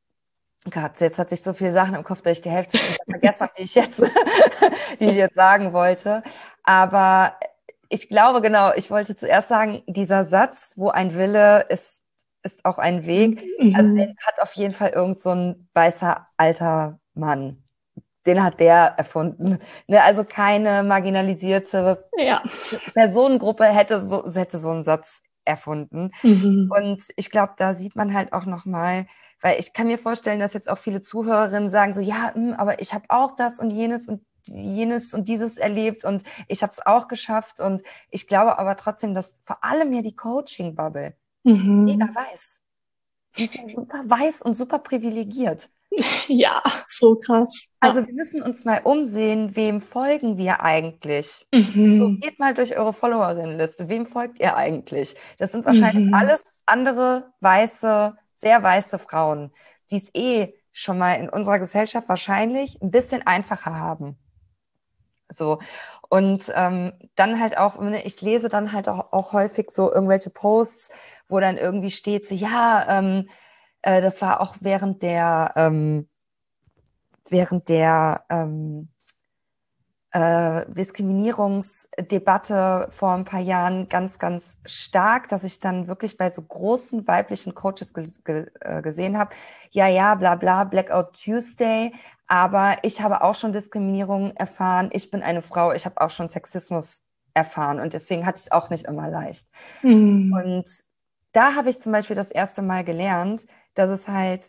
Gott, jetzt hatte ich so viele Sachen im Kopf, dass ich die Hälfte schon vergessen habe, die ich jetzt, die ich jetzt sagen wollte. Aber ich glaube, genau, ich wollte zuerst sagen, dieser Satz, wo ein Wille ist, ist auch ein Weg. Also den Mhm. hat auf jeden Fall irgend so ein weißer alter Mann. Den hat der erfunden. Ne, also keine marginalisierte Ja. Personengruppe hätte so, hätte so einen Satz erfunden. Mhm. Und ich glaube, da sieht man halt auch nochmal, weil ich kann mir vorstellen, dass jetzt auch viele Zuhörerinnen sagen so, ja, mh, aber ich habe auch das und jenes und jenes und dieses erlebt und ich habe es auch geschafft. Und ich glaube aber trotzdem, dass vor allem ja die Coaching-Bubble, die ist mega Mhm. weiß. Die ist ja super weiß und super privilegiert. Ja, so krass. Ja. Also wir müssen uns mal umsehen, wem folgen wir eigentlich? So, Mhm. geht mal durch eure Followerinnenliste. Wem folgt ihr eigentlich? Das sind wahrscheinlich Mhm. alles andere weiße, sehr weiße Frauen, die es eh schon mal in unserer Gesellschaft wahrscheinlich ein bisschen einfacher haben. So. Und ähm, dann halt auch, ne, ich lese dann halt auch, auch häufig so irgendwelche Posts, wo dann irgendwie steht, so ja, ähm, äh, das war auch während der, ähm, während der ähm, äh, Diskriminierungsdebatte vor ein paar Jahren ganz, ganz stark, dass ich dann wirklich bei so großen weiblichen Coaches ge ge äh, gesehen habe, ja, ja, bla bla, Blackout Tuesday, aber ich habe auch schon Diskriminierung erfahren, ich bin eine Frau, ich habe auch schon Sexismus erfahren und deswegen hatte ich es auch nicht immer leicht. Mhm. Und da habe ich zum Beispiel das erste Mal gelernt, dass es halt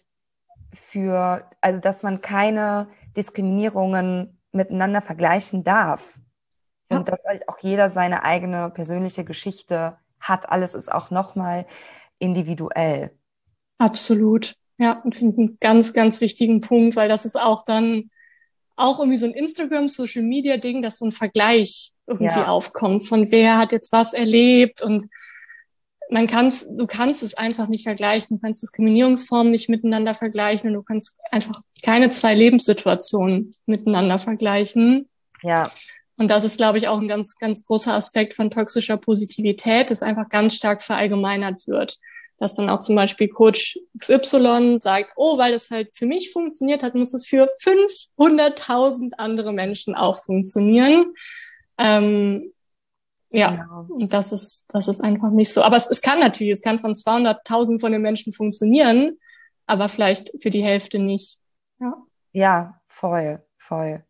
für, also dass man keine Diskriminierungen miteinander vergleichen darf. Und Ja, dass halt auch jeder seine eigene persönliche Geschichte hat. Alles ist auch nochmal individuell. absolut. Ja, und finde ich einen ganz, ganz wichtigen Punkt, weil das ist auch dann auch irgendwie so ein Instagram, Social Media Ding, dass so ein Vergleich irgendwie Ja, aufkommt, von wer hat jetzt was erlebt und man kann's, du kannst es einfach nicht vergleichen. Du kannst Diskriminierungsformen nicht miteinander vergleichen und du kannst einfach keine zwei Lebenssituationen miteinander vergleichen. ja, Und das ist, glaube ich, auch ein ganz, ganz großer Aspekt von toxischer Positivität, dass einfach ganz stark verallgemeinert wird. Dass dann auch zum Beispiel Coach X Y sagt, oh, weil das halt für mich funktioniert hat, muss es für fünfhunderttausend andere Menschen auch funktionieren. Ähm, ja, genau. und das ist, das ist einfach nicht so. Aber es, es kann natürlich, es kann von zweihunderttausend von den Menschen funktionieren, aber vielleicht für die Hälfte nicht. Ja. Ja, voll, voll.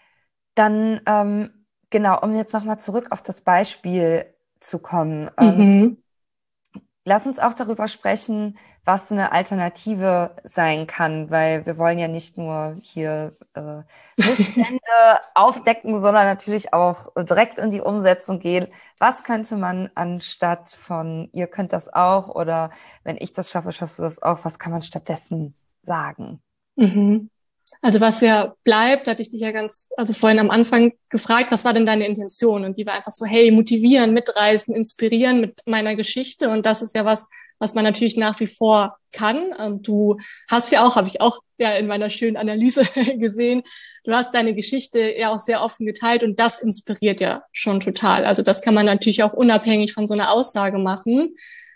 Dann, ähm, genau, um jetzt nochmal zurück auf das Beispiel zu kommen. Ähm, Mhm. Lass uns auch darüber sprechen, was eine Alternative sein kann, weil wir wollen ja nicht nur hier äh, Missstände aufdecken, sondern natürlich auch direkt in die Umsetzung gehen. Was könnte man anstatt von ihr könnt das auch oder wenn ich das schaffe, schaffst du das auch, was kann man stattdessen sagen? Mhm. Also was ja bleibt, hatte ich dich ja ganz, also vorhin am Anfang gefragt, was war denn deine Intention? Und die war einfach so, hey, motivieren, mitreißen, inspirieren mit meiner Geschichte. Und das ist ja was, was man natürlich nach wie vor kann. Und du hast ja auch, habe ich auch ja in meiner schönen Analyse gesehen, du hast deine Geschichte ja auch sehr offen geteilt und das inspiriert ja schon total. Also das kann man natürlich auch unabhängig von so einer Aussage machen.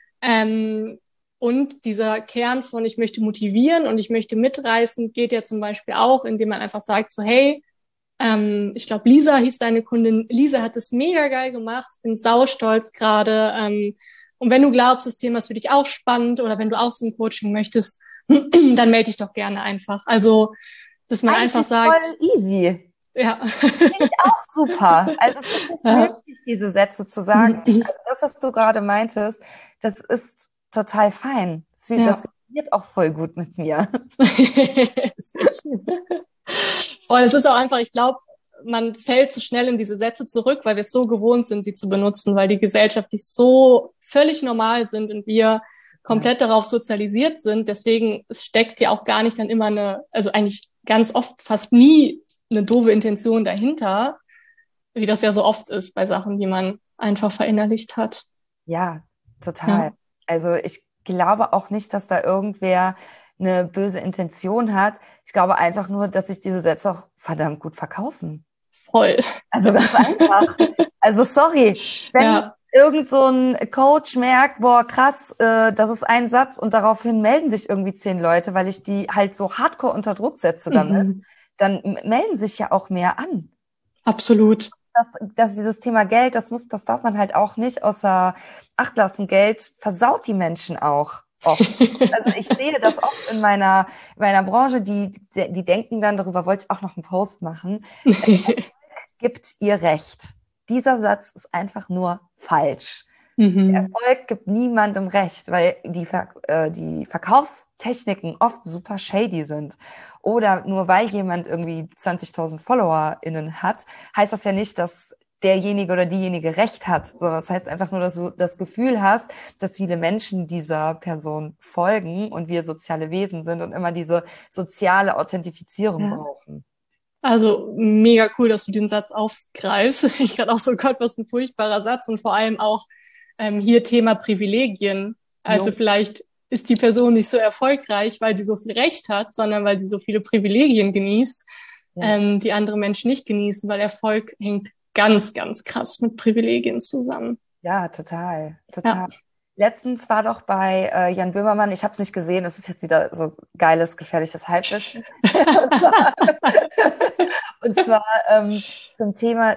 Ähm, Und dieser Kern von ich möchte motivieren und ich möchte mitreißen, geht ja zum Beispiel auch, indem man einfach sagt, so hey, ähm, ich glaube, Lisa hieß deine Kundin, Lisa hat es mega geil gemacht, bin saustolz gerade. Ähm, und wenn du glaubst, das Thema ist für dich auch spannend oder wenn du auch so ein Coaching möchtest, dann melde dich doch gerne einfach. Also, dass man einfach Eigentlich sagt, voll easy. Ja. Finde ich auch super. Also es ist nicht Ja. nötig, diese Sätze zu sagen. Also das, was du gerade meintest, das ist total fein. Das das Ja. resoniert auch voll gut mit mir. Sehr schön. Und es ist auch einfach, ich glaube, man fällt so schnell in diese Sätze zurück, weil wir es so gewohnt sind, sie zu benutzen, weil die gesellschaftlich so völlig normal sind und wir komplett darauf sozialisiert sind. Deswegen steckt ja auch gar nicht dann immer eine, also eigentlich ganz oft fast nie eine doofe Intention dahinter, wie das ja so oft ist bei Sachen, die man einfach verinnerlicht hat. Ja, total. Ja, Also ich glaube auch nicht, dass da irgendwer eine böse Intention hat. Ich glaube einfach nur, dass sich diese Sätze auch verdammt gut verkaufen. voll. Also ganz einfach. Also sorry, wenn Ja. irgend so ein Coach merkt, boah, krass, äh, das ist ein Satz und daraufhin melden sich irgendwie zehn Leute, weil ich die halt so hardcore unter Druck setze damit, Mhm. dann m- melden sich ja auch mehr an. Absolut. Das, dass dieses Thema Geld, das muss, das darf man halt auch nicht außer Acht lassen. Geld versaut die Menschen auch oft. Also ich sehe das oft in meiner, in meiner Branche, die, die, die denken dann, darüber wollte ich auch noch einen Post machen, gibt ihr Recht. Dieser Satz ist einfach nur falsch. Mhm. Erfolg gibt niemandem Recht, weil die, Ver äh, die Verkaufstechniken oft super shady sind. Oder nur weil jemand irgendwie zwanzigtausend FollowerInnen hat, heißt das ja nicht, dass derjenige oder diejenige Recht hat, sondern das heißt einfach nur, dass du das Gefühl hast, dass viele Menschen dieser Person folgen und wir soziale Wesen sind und immer diese soziale Authentifizierung Ja. brauchen. Also mega cool, dass du den Satz aufgreifst. Ich gerade auch so, Gott, was ein furchtbarer Satz und vor allem auch ähm, hier Thema Privilegien. Also Jo. vielleicht ist die Person nicht so erfolgreich, weil sie so viel Recht hat, sondern weil sie so viele Privilegien genießt, Ja. ähm, die andere Menschen nicht genießen, weil Erfolg hängt ganz, ganz krass mit Privilegien zusammen. Ja, total, Ja. total. Letztens war doch bei äh, Jan Böhmermann, ich habe es nicht gesehen, es ist jetzt wieder so geiles, gefährliches Halbwissen. Und zwar ähm, zum Thema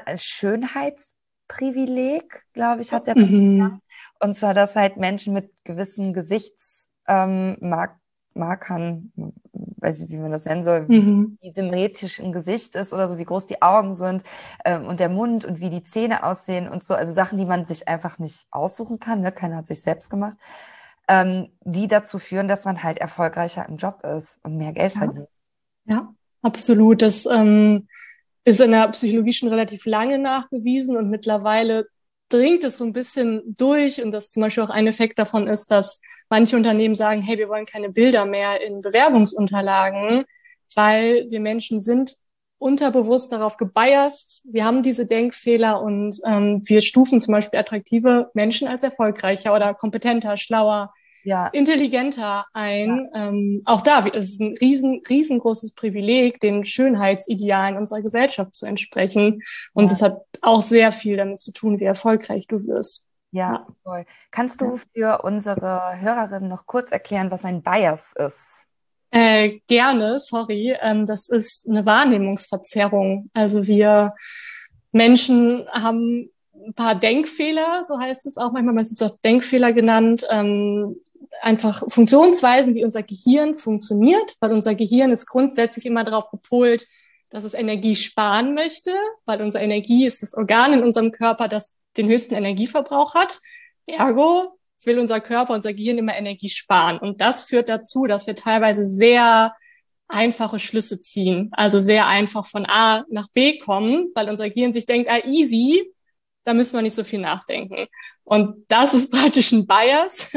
Schönheitsprivileg, glaube ich, hat der das Mhm. genannt. Und zwar, dass halt Menschen mit gewissen Gesichtsmarkern, ähm, Mark Markern, weiß ich, wie man das nennen soll, wie, Mhm. wie symmetrisch ein Gesicht ist oder so, wie groß die Augen sind ähm, und der Mund und wie die Zähne aussehen und so. Also Sachen, die man sich einfach nicht aussuchen kann, ne? Keiner hat sich selbst gemacht, ähm, die dazu führen, dass man halt erfolgreicher im Job ist und mehr Geld Ja, verdient. ja, absolut. Das ähm, ist in der Psychologie schon relativ lange nachgewiesen und mittlerweile dringt es so ein bisschen durch und dass zum Beispiel auch ein Effekt davon ist, dass manche Unternehmen sagen, hey, wir wollen keine Bilder mehr in Bewerbungsunterlagen, weil wir Menschen sind unterbewusst darauf gebiased. Wir haben diese Denkfehler und ähm, wir stufen zum Beispiel attraktive Menschen als erfolgreicher oder kompetenter, schlauer, Ja, intelligenter ja, ein. Ähm, auch da es ist ein riesen, riesengroßes Privileg, den Schönheitsidealen unserer Gesellschaft zu entsprechen. Und ja. es hat auch sehr viel damit zu tun, wie erfolgreich du wirst. Ja, Ja, voll. Kannst ja. du für unsere Hörerinnen noch kurz erklären, was ein Bias ist? Äh, gerne, sorry. Ähm, das ist eine Wahrnehmungsverzerrung. Also wir Menschen haben ein paar Denkfehler, so heißt es auch manchmal, man ist auch Denkfehler genannt, ähm, einfach Funktionsweisen, wie unser Gehirn funktioniert, weil unser Gehirn ist grundsätzlich immer darauf gepolt, dass es Energie sparen möchte, weil unsere Energie ist das Organ in unserem Körper, das den höchsten Energieverbrauch hat. Ergo will unser Körper, unser Gehirn immer Energie sparen. Und das führt dazu, dass wir teilweise sehr einfache Schlüsse ziehen, also sehr einfach von A nach B kommen, weil unser Gehirn sich denkt, ah, easy, da müssen wir nicht so viel nachdenken. Und das ist praktisch ein Bias,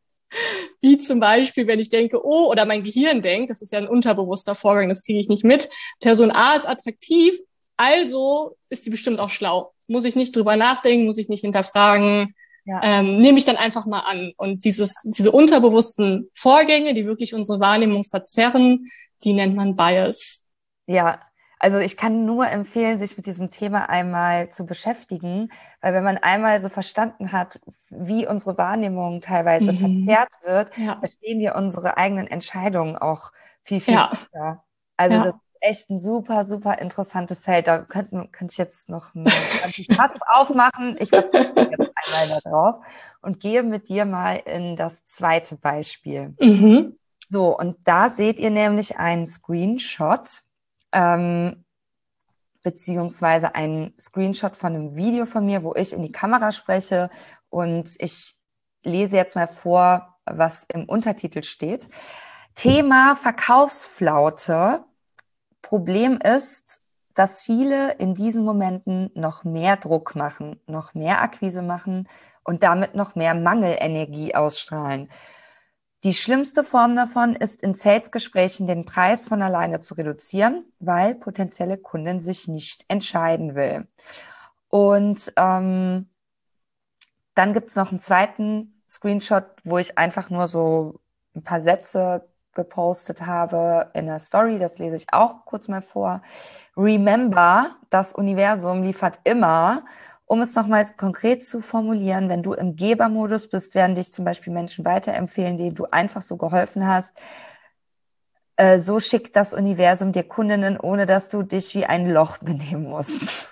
wie zum Beispiel, wenn ich denke, oh, oder mein Gehirn denkt, das ist ja ein unterbewusster Vorgang, das kriege ich nicht mit, Person A ist attraktiv, also ist die bestimmt auch schlau. Muss ich nicht drüber nachdenken, muss ich nicht hinterfragen, Ja, ähm, nehme ich dann einfach mal an. Und dieses, diese unterbewussten Vorgänge, die wirklich unsere Wahrnehmung verzerren, die nennt man Bias. ja. Also ich kann nur empfehlen, sich mit diesem Thema einmal zu beschäftigen, weil wenn man einmal so verstanden hat, wie unsere Wahrnehmung teilweise Mhm. verzerrt wird, Ja, verstehen wir unsere eigenen Entscheidungen auch viel, viel ja, besser. Also das ja. ist echt ein super, super interessantes Feld. Da könnte, könnte ich jetzt noch ein ganzes Fass aufmachen. Ich verzichte jetzt einmal darauf und gehe mit dir mal in das zweite Beispiel. Mhm. So, und da seht ihr nämlich einen Screenshot. Ähm, beziehungsweise ein Screenshot von einem Video von mir, wo ich in die Kamera spreche, und ich lese jetzt mal vor, was im Untertitel steht. Thema Verkaufsflaute. Problem ist, dass viele in diesen Momenten noch mehr Druck machen, noch mehr Akquise machen und damit noch mehr Mangelenergie ausstrahlen. Die schlimmste Form davon ist, in Sales-Gesprächen den Preis von alleine zu reduzieren, weil potenzielle Kunden sich nicht entscheiden will. Und ähm, dann gibt's noch einen zweiten Screenshot, wo ich einfach nur so ein paar Sätze gepostet habe in der Story. Das lese ich auch kurz mal vor. Remember, das Universum liefert immer. Um es nochmals konkret zu formulieren, wenn du im Gebermodus bist, werden dich zum Beispiel Menschen weiterempfehlen, denen du einfach so geholfen hast. Äh, so schickt das Universum dir Kundinnen, ohne dass du dich wie ein Loch benehmen musst.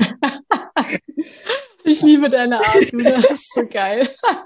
Ich liebe deine Art, du, das ist so geil.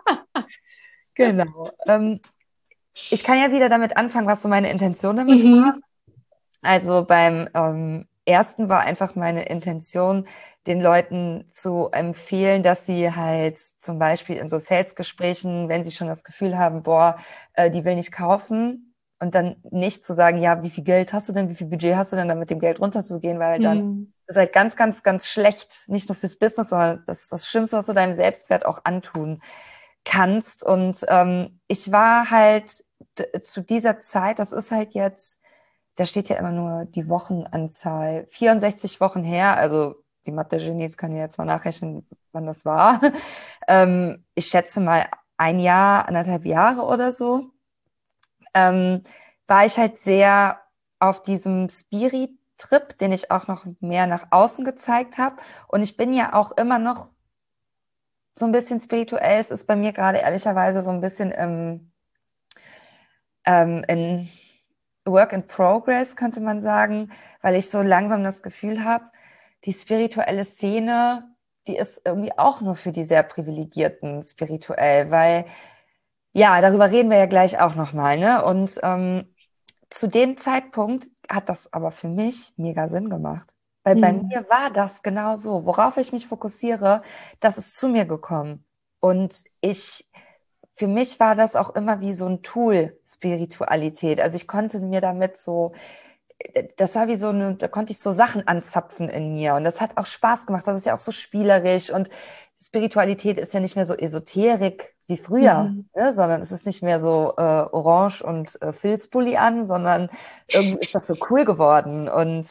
Genau. Ähm, ich kann ja wieder damit anfangen, was so meine Intention damit Mhm. war. Also beim ähm, ersten war einfach meine Intention, den Leuten zu empfehlen, dass sie halt zum Beispiel in so Sales-Gesprächen, wenn sie schon das Gefühl haben, boah, äh, die will nicht kaufen, und dann nicht zu sagen, ja, wie viel Geld hast du denn, wie viel Budget hast du denn, dann mit dem Geld runterzugehen, weil dann Mhm. das ist halt ganz, ganz, ganz schlecht, nicht nur fürs Business, sondern das ist das Schlimmste, was du deinem Selbstwert auch antun kannst. Und ähm, ich war halt d- zu dieser Zeit, das ist halt jetzt, da steht ja immer nur die Wochenanzahl, vierundsechzig Wochen her, also die Mathe-Genies können ja jetzt mal nachrechnen, wann das war. ähm, ich schätze mal ein Jahr, anderthalb Jahre oder so, ähm, war ich halt sehr auf diesem Spirit-Trip, den ich auch noch mehr nach außen gezeigt habe. Und ich bin ja auch immer noch so ein bisschen spirituell. Es ist bei mir gerade ehrlicherweise so ein bisschen im, ähm, in Work in Progress, könnte man sagen, weil ich so langsam das Gefühl habe, die spirituelle Szene, die ist irgendwie auch nur für die sehr Privilegierten spirituell, weil, ja, darüber reden wir ja gleich auch nochmal, ne? Und ähm, zu dem Zeitpunkt hat das aber für mich mega Sinn gemacht. Weil bei Mhm. mir war das genau so. Worauf ich mich fokussiere, das ist zu mir gekommen. Und ich, für mich war das auch immer wie so ein Tool, Spiritualität. Also ich konnte mir damit so, das war wie so eine, da konnte ich so Sachen anzapfen in mir. Und das hat auch Spaß gemacht. Das ist ja auch so spielerisch. Und Spiritualität ist ja nicht mehr so Esoterik wie früher, Mhm. ne? Sondern es ist nicht mehr so äh, Orange und äh, Filzpulli an, sondern irgendwie ist das so cool geworden. Und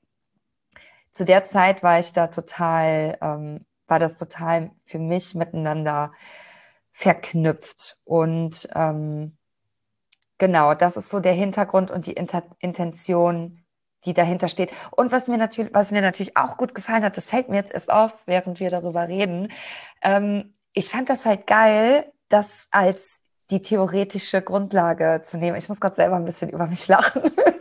zu der Zeit war ich da total, ähm, war das total für mich miteinander verknüpft. Und ähm, genau, das ist so der Hintergrund und die Inter Intention, die dahinter steht. Und was mir natürlich, was mir natürlich auch gut gefallen hat, das fällt mir jetzt erst auf, während wir darüber reden. Ähm, ich fand das halt geil, das als die theoretische Grundlage zu nehmen. Ich muss gerade selber ein bisschen über mich lachen.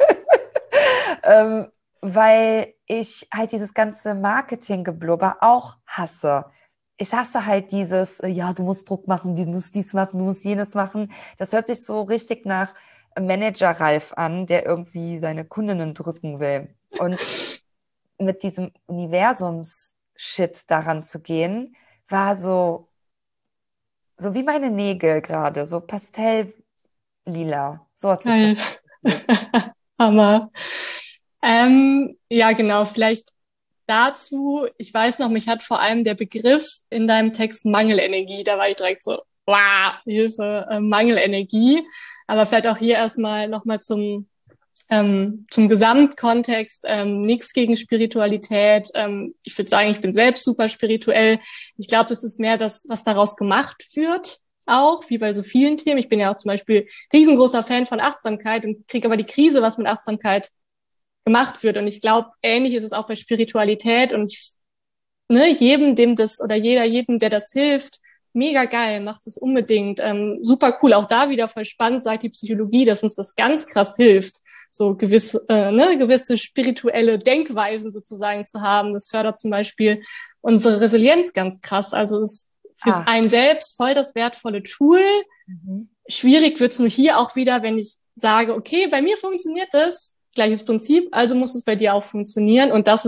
ähm, weil ich halt dieses ganze Marketinggeblubber auch hasse. Ich hasse halt dieses, äh, ja, du musst Druck machen, du musst dies machen, du musst jenes machen. Das hört sich so richtig nach Manager Ralf an, der irgendwie seine Kundinnen drücken will. Und mit diesem Universums-Shit daran zu gehen, war so, so wie meine Nägel gerade, so pastelllila. So hat sich das Geil. gefühlt. Hammer. Ähm, ja, genau, vielleicht dazu, ich weiß noch, mich hat vor allem der Begriff in deinem Text Mangelenergie, da war ich direkt so, wow, Hilfe, äh, Mangelenergie. Aber vielleicht auch hier erstmal nochmal zum, ähm, zum Gesamtkontext, ähm, nichts gegen Spiritualität. Ähm, ich würde sagen, ich bin selbst super spirituell. Ich glaube, das ist mehr das, was daraus gemacht wird, auch, wie bei so vielen Themen. Ich bin ja auch zum Beispiel riesengroßer Fan von Achtsamkeit und kriege aber die Krise, was mit Achtsamkeit gemacht wird. Und ich glaube, ähnlich ist es auch bei Spiritualität. Und ich, ne, jedem, dem das oder jeder, jedem, der das hilft, mega geil, macht es unbedingt. Ähm, super cool. Auch da wieder voll spannend, sagt die Psychologie, dass uns das ganz krass hilft, so gewisse, äh, ne, gewisse spirituelle Denkweisen sozusagen zu haben. Das fördert zum Beispiel unsere Resilienz ganz krass. Also es ist für Ah, einen selbst voll das wertvolle Tool. mhm. Schwierig wird's nur hier auch wieder, wenn ich sage, okay, bei mir funktioniert das, gleiches Prinzip, also muss es bei dir auch funktionieren. Und das ist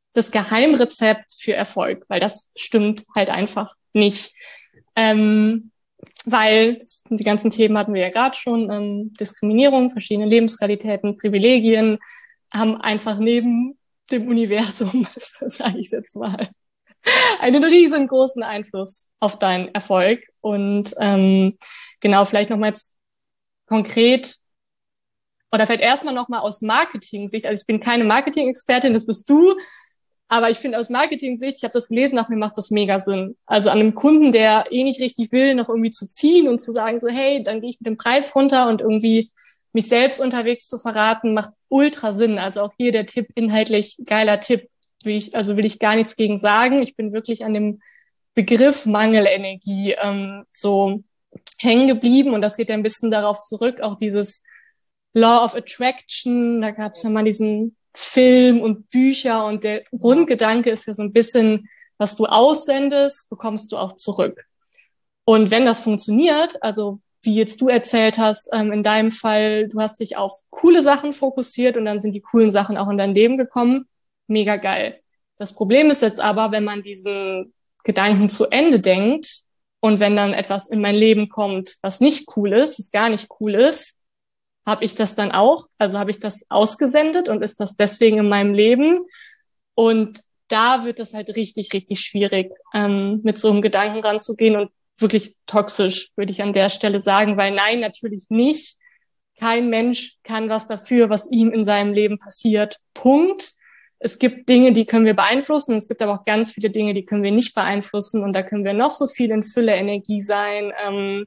das Geheimrezept für Erfolg, weil das stimmt halt einfach nicht. Ähm, weil die ganzen Themen hatten wir ja gerade schon, ähm, Diskriminierung, verschiedene Lebensrealitäten, Privilegien, haben einfach neben dem Universum, das sage ich jetzt mal, einen riesengroßen Einfluss auf deinen Erfolg. Und ähm, genau, vielleicht nochmal jetzt konkret oder vielleicht erstmal nochmal aus Marketing-Sicht. Also ich bin keine Marketing-Expertin, das bist du. Aber ich finde aus Marketing-Sicht, ich habe das gelesen, nach mir macht das mega Sinn. Also an einem Kunden, der eh nicht richtig will, noch irgendwie zu ziehen und zu sagen so, hey, dann gehe ich mit dem Preis runter und irgendwie mich selbst unterwegs zu verraten, macht ultra Sinn. Also auch hier der Tipp, inhaltlich geiler Tipp. Will ich, also will ich gar nichts gegen sagen. Ich bin wirklich an dem Begriff Mangelenergie ähm, so hängen geblieben und das geht ja ein bisschen darauf zurück, auch dieses Law of Attraction, da gab es ja mal diesen Film und Bücher und der Grundgedanke ist ja so ein bisschen, was du aussendest, bekommst du auch zurück. Und wenn das funktioniert, also wie jetzt du erzählt hast, ähm, in deinem Fall, du hast dich auf coole Sachen fokussiert und dann sind die coolen Sachen auch in dein Leben gekommen, mega geil. Das Problem ist jetzt aber, wenn man diesen Gedanken zu Ende denkt und wenn dann etwas in mein Leben kommt, was nicht cool ist, was gar nicht cool ist, habe ich das dann auch? Also habe ich das ausgesendet und ist das deswegen in meinem Leben? Und da wird es halt richtig, richtig schwierig, ähm, mit so einem Gedanken ranzugehen und wirklich toxisch, würde ich an der Stelle sagen, weil nein, natürlich nicht. Kein Mensch kann was dafür, was ihm in seinem Leben passiert. Punkt. Es gibt Dinge, die können wir beeinflussen. Es gibt aber auch ganz viele Dinge, die können wir nicht beeinflussen. Und da können wir noch so viel in Fülle Energie sein. Ähm,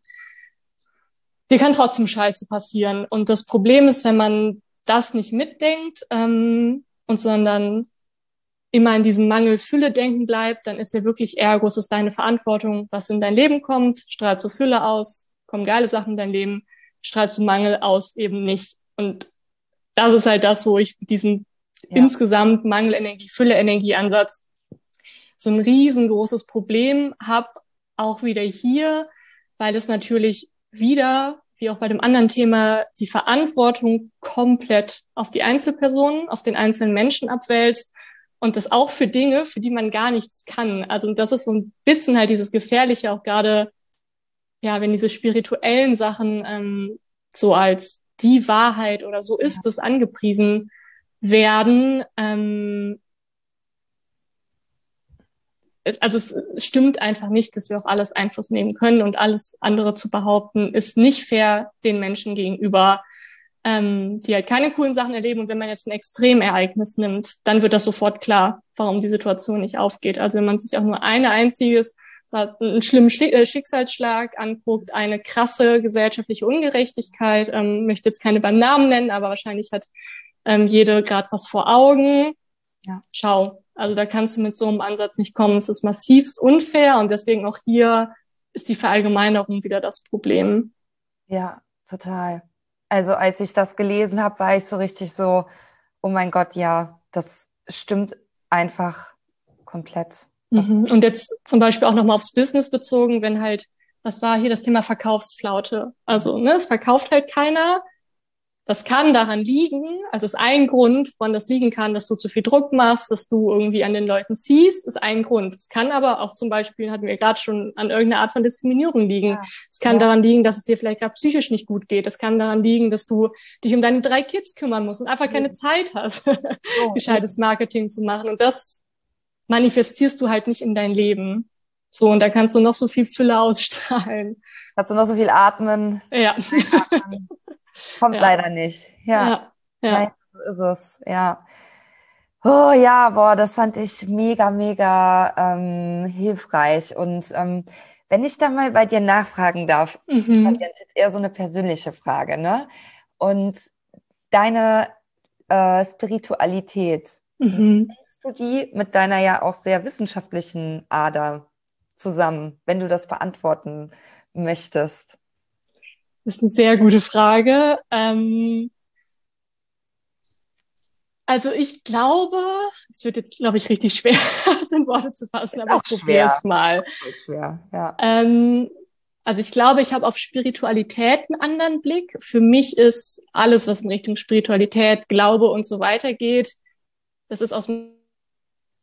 dir kann trotzdem Scheiße passieren. Und das Problem ist, wenn man das nicht mitdenkt ähm, und sondern immer in diesem Mangel-Fülle-Denken bleibt, dann ist ja wirklich ergo, es ist deine Verantwortung, was in dein Leben kommt, strahlst du Fülle aus, kommen geile Sachen in dein Leben, strahlst du Mangel aus, eben nicht. Und das ist halt das, wo ich mit diesem ja. insgesamt Mangelenergie, Fülle-Energie-Ansatz so ein riesengroßes Problem habe, auch wieder hier, weil es natürlich wieder, wie auch bei dem anderen Thema, die Verantwortung komplett auf die Einzelpersonen, auf den einzelnen Menschen abwälzt und das auch für Dinge, für die man gar nichts kann. Also das ist so ein bisschen halt dieses Gefährliche, auch gerade, ja, wenn diese spirituellen Sachen ähm, so als die Wahrheit oder so ist es angepriesen werden. Ähm, also es stimmt einfach nicht, dass wir auf alles Einfluss nehmen können und alles andere zu behaupten, ist nicht fair den Menschen gegenüber, ähm, die halt keine coolen Sachen erleben. Und wenn man jetzt ein Extremereignis nimmt, dann wird das sofort klar, warum die Situation nicht aufgeht. Also wenn man sich auch nur eine einziges, das heißt, einen schlimmen Schicksalsschlag anguckt, eine krasse gesellschaftliche Ungerechtigkeit, ähm, möchte jetzt keine beim Namen nennen, aber wahrscheinlich hat ähm, jede gerade was vor Augen. Ja. Ciao. Also da kannst du mit so einem Ansatz nicht kommen. Es ist massivst unfair und deswegen auch hier ist die Verallgemeinerung wieder das Problem. Ja, total. Also als ich das gelesen habe, war ich so richtig so, oh mein Gott, ja, das stimmt einfach komplett. Mhm. Und jetzt zum Beispiel auch nochmal aufs Business bezogen, wenn halt, was war hier das Thema Verkaufsflaute? Also, ne, es verkauft halt keiner. Das kann daran liegen, also ist ein Grund, woran das liegen kann, dass du zu viel Druck machst, dass du irgendwie an den Leuten ziehst, ist ein Grund. Es kann aber auch zum Beispiel, hatten wir gerade schon, an irgendeiner Art von Diskriminierung liegen. Ja. Es kann ja. daran liegen, dass es dir vielleicht gerade psychisch nicht gut geht. Es kann daran liegen, dass du dich um deine drei Kids kümmern musst und einfach keine Zeit hast, oh, gescheites Marketing zu machen. Und das manifestierst du halt nicht in dein Leben. So, und da kannst du noch so viel Fülle ausstrahlen. Kannst du noch so viel atmen. Ja. Atmen. Kommt ja. leider nicht. Ja, ja. ja. Nein, so ist es. Ja. Oh ja, boah, das fand ich mega, mega ähm, hilfreich. Und ähm, wenn ich da mal bei dir nachfragen darf, mhm. habe ich jetzt eher so eine persönliche Frage, ne? Und deine äh, Spiritualität, mhm. bringst du die mit deiner ja auch sehr wissenschaftlichen Ader zusammen, wenn du das beantworten möchtest? Das ist eine sehr gute Frage. Ähm, also ich glaube, es wird jetzt, glaube ich, richtig schwer, das in Worte zu fassen, aber ich probiere es mal. Schwer, ja. Ähm, also ich glaube, ich habe auf Spiritualität einen anderen Blick. Für mich ist alles, was in Richtung Spiritualität, Glaube und so weiter geht, das ist aus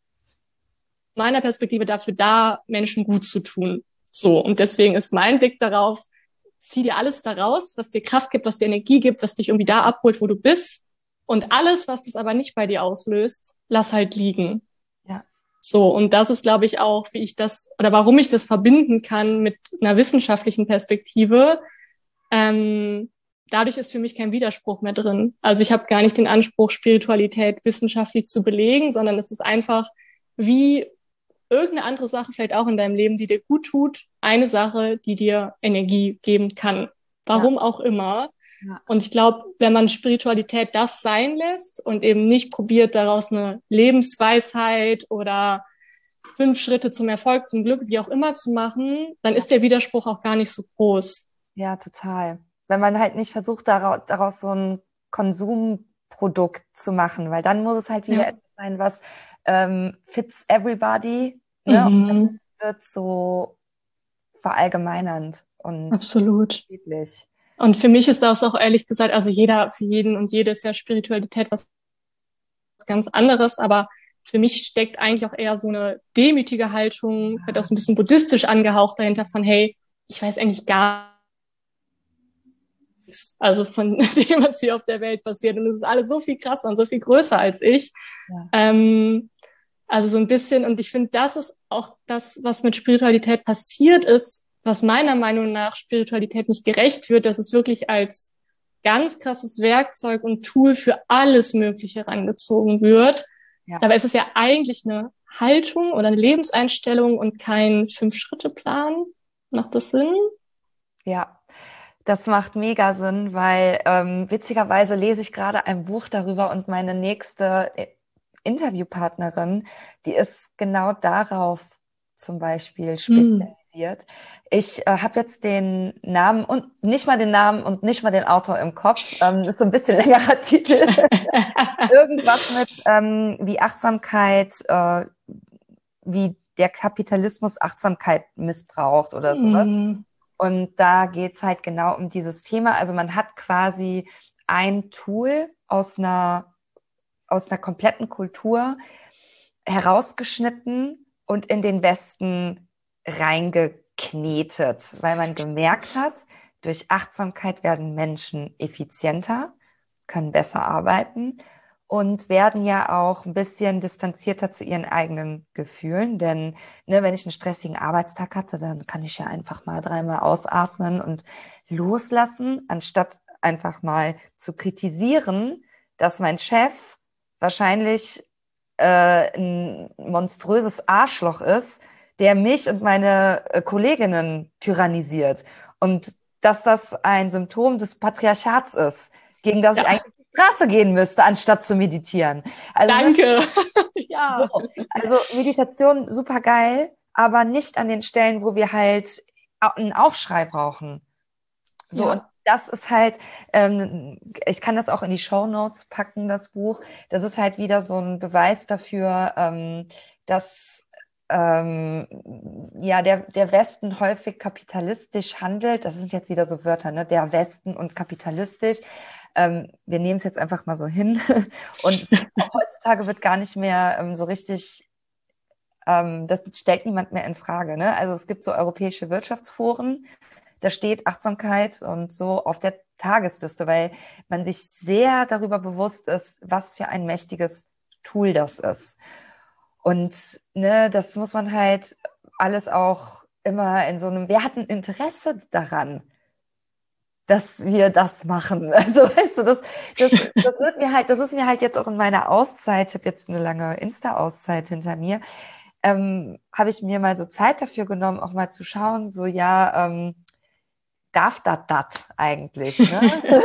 meiner Perspektive dafür da, Menschen gut zu tun. So, und deswegen ist mein Blick darauf, zieh dir alles daraus, was dir Kraft gibt, was dir Energie gibt, was dich irgendwie da abholt, wo du bist. Und alles, was das aber nicht bei dir auslöst, lass halt liegen. Ja. So, und das ist, glaube ich, auch, wie ich das, oder warum ich das verbinden kann mit einer wissenschaftlichen Perspektive. Ähm, dadurch ist für mich kein Widerspruch mehr drin. Also ich habe gar nicht den Anspruch, Spiritualität wissenschaftlich zu belegen, sondern es ist einfach wie irgendeine andere Sache, vielleicht auch in deinem Leben, die dir gut tut, eine Sache, die dir Energie geben kann. Warum ja. auch immer. Ja. Und ich glaube, wenn man Spiritualität das sein lässt und eben nicht probiert, daraus eine Lebensweisheit oder fünf Schritte zum Erfolg, zum Glück, wie auch immer zu machen, dann ist der Widerspruch auch gar nicht so groß. Ja, total. Wenn man halt nicht versucht, daraus, daraus so ein Konsumprodukt zu machen, weil dann muss es halt wieder ja. etwas sein, was ähm, fits everybody, ne? Mhm. Und dann wird so verallgemeinernd und absolut. Und für mich ist das auch ehrlich gesagt, also jeder, für jeden und jede ist ja Spiritualität was ganz anderes, aber für mich steckt eigentlich auch eher so eine demütige Haltung, vielleicht auch so ein bisschen buddhistisch angehaucht dahinter von, hey, ich weiß eigentlich gar nichts, also von dem, was hier auf der Welt passiert und es ist alles so viel krasser und so viel größer als ich. Ja. Ähm, also so ein bisschen, und ich finde, das ist auch das, was mit Spiritualität passiert ist, was meiner Meinung nach Spiritualität nicht gerecht wird, dass es wirklich als ganz krasses Werkzeug und Tool für alles Mögliche herangezogen wird. Ja. Dabei ist es ja eigentlich eine Haltung oder eine Lebenseinstellung und kein Fünf-Schritte-Plan. Macht das Sinn? Ja, das macht mega Sinn, weil ähm, witzigerweise lese ich gerade ein Buch darüber und meine nächste Interviewpartnerin, die ist genau darauf zum Beispiel spezialisiert. Mm. Ich äh, habe jetzt den Namen und nicht mal den Namen und nicht mal den Autor im Kopf. Ähm, ist so ein bisschen längerer Titel. Irgendwas mit ähm, wie Achtsamkeit, äh, wie der Kapitalismus Achtsamkeit missbraucht oder sowas. Mm. Und da geht's halt genau um dieses Thema. Also man hat quasi ein Tool aus einer aus einer kompletten Kultur herausgeschnitten und in den Westen reingeknetet, weil man gemerkt hat, durch Achtsamkeit werden Menschen effizienter, können besser arbeiten und werden ja auch ein bisschen distanzierter zu ihren eigenen Gefühlen. Denn ne, wenn ich einen stressigen Arbeitstag hatte, dann kann ich ja einfach mal dreimal ausatmen und loslassen, anstatt einfach mal zu kritisieren, dass mein Chef wahrscheinlich äh, ein monströses Arschloch ist, der mich und meine äh, Kolleginnen tyrannisiert. Und dass das ein Symptom des Patriarchats ist, gegen das ja. ich eigentlich auf die Straße gehen müsste, anstatt zu meditieren. Also, danke. ja. So, also Meditation super geil, aber nicht an den Stellen, wo wir halt einen Aufschrei brauchen. So, ja. und das ist halt, ähm, ich kann das auch in die Shownotes packen, das Buch. Das ist halt wieder so ein Beweis dafür, ähm, dass ähm, ja der der Westen häufig kapitalistisch handelt. Das sind jetzt wieder so Wörter, ne? Der Westen und kapitalistisch. Ähm, wir nehmen es jetzt einfach mal so hin. Und es, heutzutage wird gar nicht mehr ähm, so richtig, ähm, das stellt niemand mehr in Frage, ne? Also es gibt so europäische Wirtschaftsforen. Da steht Achtsamkeit und so auf der Tagesliste, weil man sich sehr darüber bewusst ist, was für ein mächtiges Tool das ist. Und ne, das muss man halt alles auch immer in so einem, wer hat ein Interesse daran, dass wir das machen? Also weißt du, das, das, das wird mir halt, das ist mir halt jetzt auch in meiner Auszeit, ich habe jetzt eine lange Insta-Auszeit hinter mir, ähm, habe ich mir mal so Zeit dafür genommen, auch mal zu schauen, so ja, ähm, darf das das eigentlich? Ne?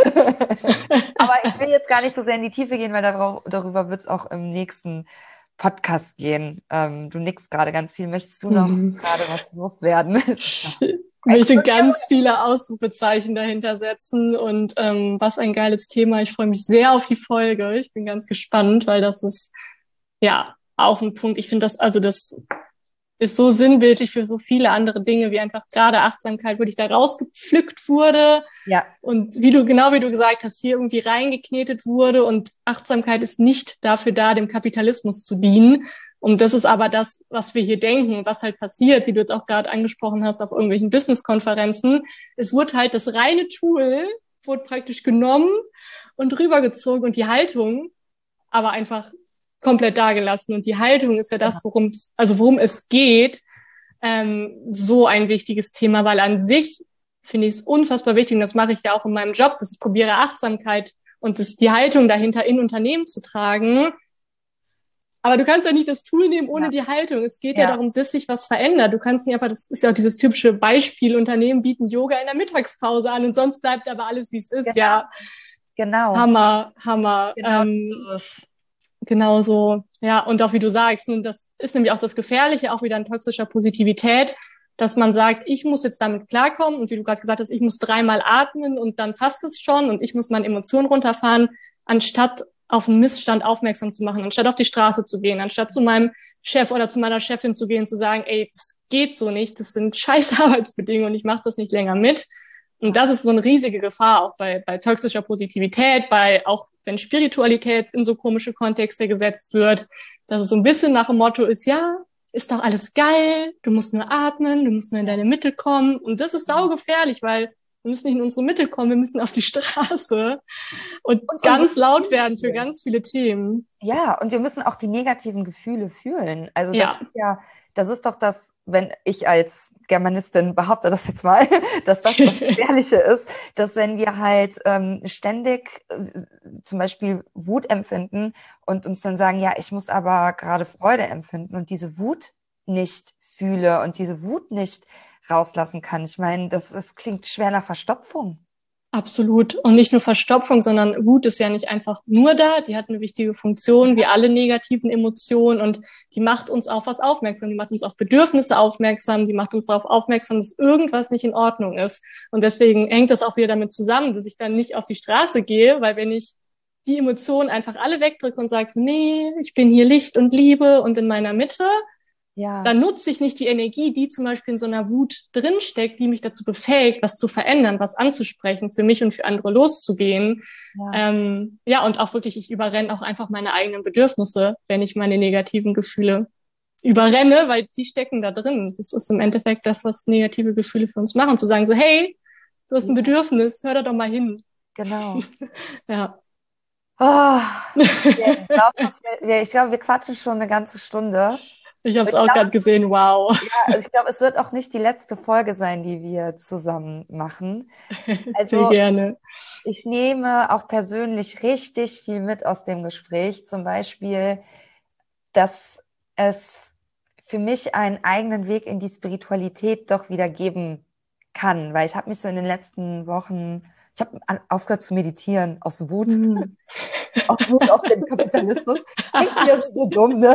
Aber ich will jetzt gar nicht so sehr in die Tiefe gehen, weil darauf, darüber wird es auch im nächsten Podcast gehen. Ähm, du nickst gerade ganz viel. Möchtest du noch mhm. gerade was loswerden? Ich möchte ganz viele Ausrufezeichen dahinter setzen und ähm, was ein geiles Thema. Ich freue mich sehr auf die Folge. Ich bin ganz gespannt, weil das ist ja auch ein Punkt. Ich finde das, also das ist so sinnbildlich für so viele andere Dinge, wie einfach gerade Achtsamkeit, wo ich da rausgepflückt wurde. Ja. Und wie du, genau wie du gesagt hast, hier irgendwie reingeknetet wurde. Und Achtsamkeit ist nicht dafür da, dem Kapitalismus zu dienen, Und das ist aber das, was wir hier denken, was halt passiert, wie du jetzt auch gerade angesprochen hast, auf irgendwelchen Business-Konferenzen. Es wurde halt das reine Tool, wurde praktisch genommen und rübergezogen und die Haltung aber einfach komplett dagelassen. Und die Haltung ist ja das, worum es, also worum es geht, ähm, so ein wichtiges Thema, weil an sich finde ich es unfassbar wichtig, und das mache ich ja auch in meinem Job, dass ich probiere, Achtsamkeit und das, die Haltung dahinter in Unternehmen zu tragen. Aber du kannst ja nicht das Tool nehmen ohne ja. die Haltung. Es geht ja. ja darum, dass sich was verändert. Du kannst nicht einfach, das ist ja auch dieses typische Beispiel, Unternehmen bieten Yoga in der Mittagspause an und sonst bleibt aber alles, wie es ist. Genau. Ja, genau. Hammer, Hammer. Genau, ähm, genau so. Ja, und auch wie du sagst, und das ist nämlich auch das Gefährliche, auch wieder an toxischer Positivität, dass man sagt, ich muss jetzt damit klarkommen und wie du gerade gesagt hast, ich muss dreimal atmen und dann passt es schon und ich muss meine Emotionen runterfahren, anstatt auf einen Missstand aufmerksam zu machen, anstatt auf die Straße zu gehen, anstatt zu meinem Chef oder zu meiner Chefin zu gehen und zu sagen, ey, das geht so nicht, das sind scheiß Arbeitsbedingungen, ich mache das nicht länger mit. Und das ist so eine riesige Gefahr auch bei, bei toxischer Positivität, bei auch wenn Spiritualität in so komische Kontexte gesetzt wird, dass es so ein bisschen nach dem Motto ist, ja, ist doch alles geil, du musst nur atmen, du musst nur in deine Mitte kommen. Und das ist saugefährlich, weil wir müssen nicht in unsere Mitte kommen, wir müssen auf die Straße und, und ganz laut werden für ganz viele Themen. Ja, und wir müssen auch die negativen Gefühle fühlen. Also das ja. ist ja, das ist doch das, wenn ich als Germanistin behaupte das jetzt mal, dass das das Gefährliche ist, dass wenn wir halt ähm, ständig äh, zum Beispiel Wut empfinden und uns dann sagen, ja, ich muss aber gerade Freude empfinden und diese Wut nicht fühle und diese Wut nicht rauslassen kann. Ich meine, das, das klingt schwer nach Verstopfung. Absolut. Und nicht nur Verstopfung, sondern Wut ist ja nicht einfach nur da. Die hat eine wichtige Funktion, wie alle negativen Emotionen. Und die macht uns auf was aufmerksam. Die macht uns auf Bedürfnisse aufmerksam. Die macht uns darauf aufmerksam, dass irgendwas nicht in Ordnung ist. Und deswegen hängt das auch wieder damit zusammen, dass ich dann nicht auf die Straße gehe, weil wenn ich die Emotionen einfach alle wegdrücke und sage, nee, ich bin hier Licht und Liebe und in meiner Mitte, ja. dann nutze ich nicht die Energie, die zum Beispiel in so einer Wut drinsteckt, die mich dazu befähigt, was zu verändern, was anzusprechen, für mich und für andere loszugehen. Ja, ähm, ja und auch wirklich, ich überrenne auch einfach meine eigenen Bedürfnisse, wenn ich meine negativen Gefühle überrenne, weil die stecken da drin. Das ist im Endeffekt das, was negative Gefühle für uns machen, zu sagen so, hey, du hast ein Bedürfnis, hör da doch mal hin. Genau. ja. Oh, ich glaube, wir, glaub, wir quatschen schon eine ganze Stunde. Ich habe es auch gerade gesehen, wow. Ja, also ich glaube, es wird auch nicht die letzte Folge sein, die wir zusammen machen. Also, sehr gerne. Ich nehme auch persönlich richtig viel mit aus dem Gespräch. Zum Beispiel, dass es für mich einen eigenen Weg in die Spiritualität doch wieder geben kann. Weil ich habe mich so in den letzten Wochen, ich habe aufgehört zu meditieren aus Wut. Mm. Aus Wut auf den Kapitalismus. Klingt wieder so dumm, ne?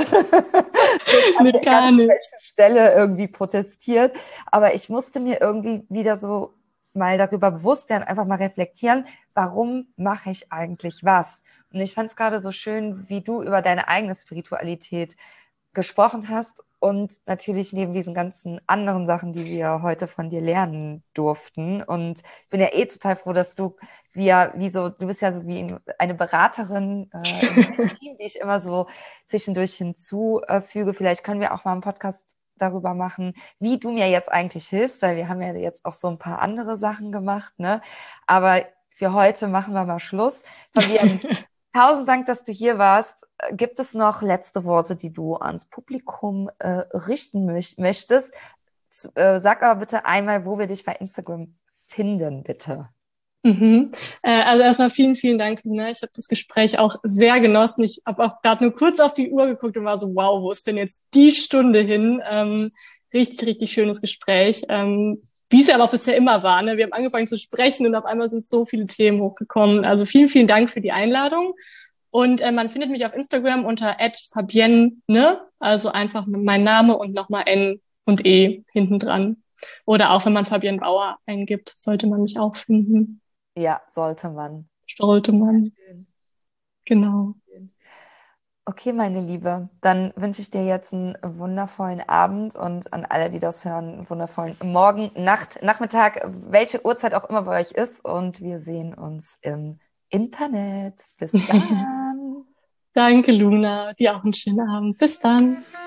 Mit gar nicht. Stelle irgendwie protestiert. Aber ich musste mir irgendwie wieder so mal darüber bewusst werden, einfach mal reflektieren, warum mache ich eigentlich was? Und ich fand es gerade so schön, wie du über deine eigene Spiritualität gesprochen hast und natürlich neben diesen ganzen anderen Sachen, die wir heute von dir lernen durften. Und ich bin ja eh total froh, dass du wir, wie so, du bist ja so wie eine Beraterin äh, im Team, die ich immer so zwischendurch hinzufüge. Vielleicht können wir auch mal einen Podcast darüber machen, wie du mir jetzt eigentlich hilfst, weil wir haben ja jetzt auch so ein paar andere Sachen gemacht, ne? Aber für heute machen wir mal Schluss. Fabienne, tausend Dank, dass du hier warst. Gibt es noch letzte Worte, die du ans Publikum äh, richten mö- möchtest? Z- äh, sag aber bitte einmal, wo wir dich bei Instagram finden, bitte. Mhm. Äh, also erstmal vielen, vielen Dank, Luna. Ich habe das Gespräch auch sehr genossen. Ich habe auch gerade nur kurz auf die Uhr geguckt und war so, wow, wo ist denn jetzt die Stunde hin? Ähm, richtig, richtig schönes Gespräch. Ähm, wie es ja aber auch bisher immer war. Ne? Wir haben angefangen zu sprechen und auf einmal sind so viele Themen hochgekommen. Also vielen, vielen Dank für die Einladung. Und äh, man findet mich auf Instagram unter at fabienne, ne? Also einfach mein Name und nochmal N und E hinten dran. Oder auch wenn man Fabienne Bauer eingibt, sollte man mich auch finden. Ja, sollte man. Sollte man. Genau. Okay, meine Liebe, dann wünsche ich dir jetzt einen wundervollen Abend und an alle, die das hören, einen wundervollen Morgen, Nacht, Nachmittag, welche Uhrzeit auch immer bei euch ist. Und wir sehen uns im Internet. Bis dann. Danke, Luna. Dir auch einen schönen Abend. Bis dann.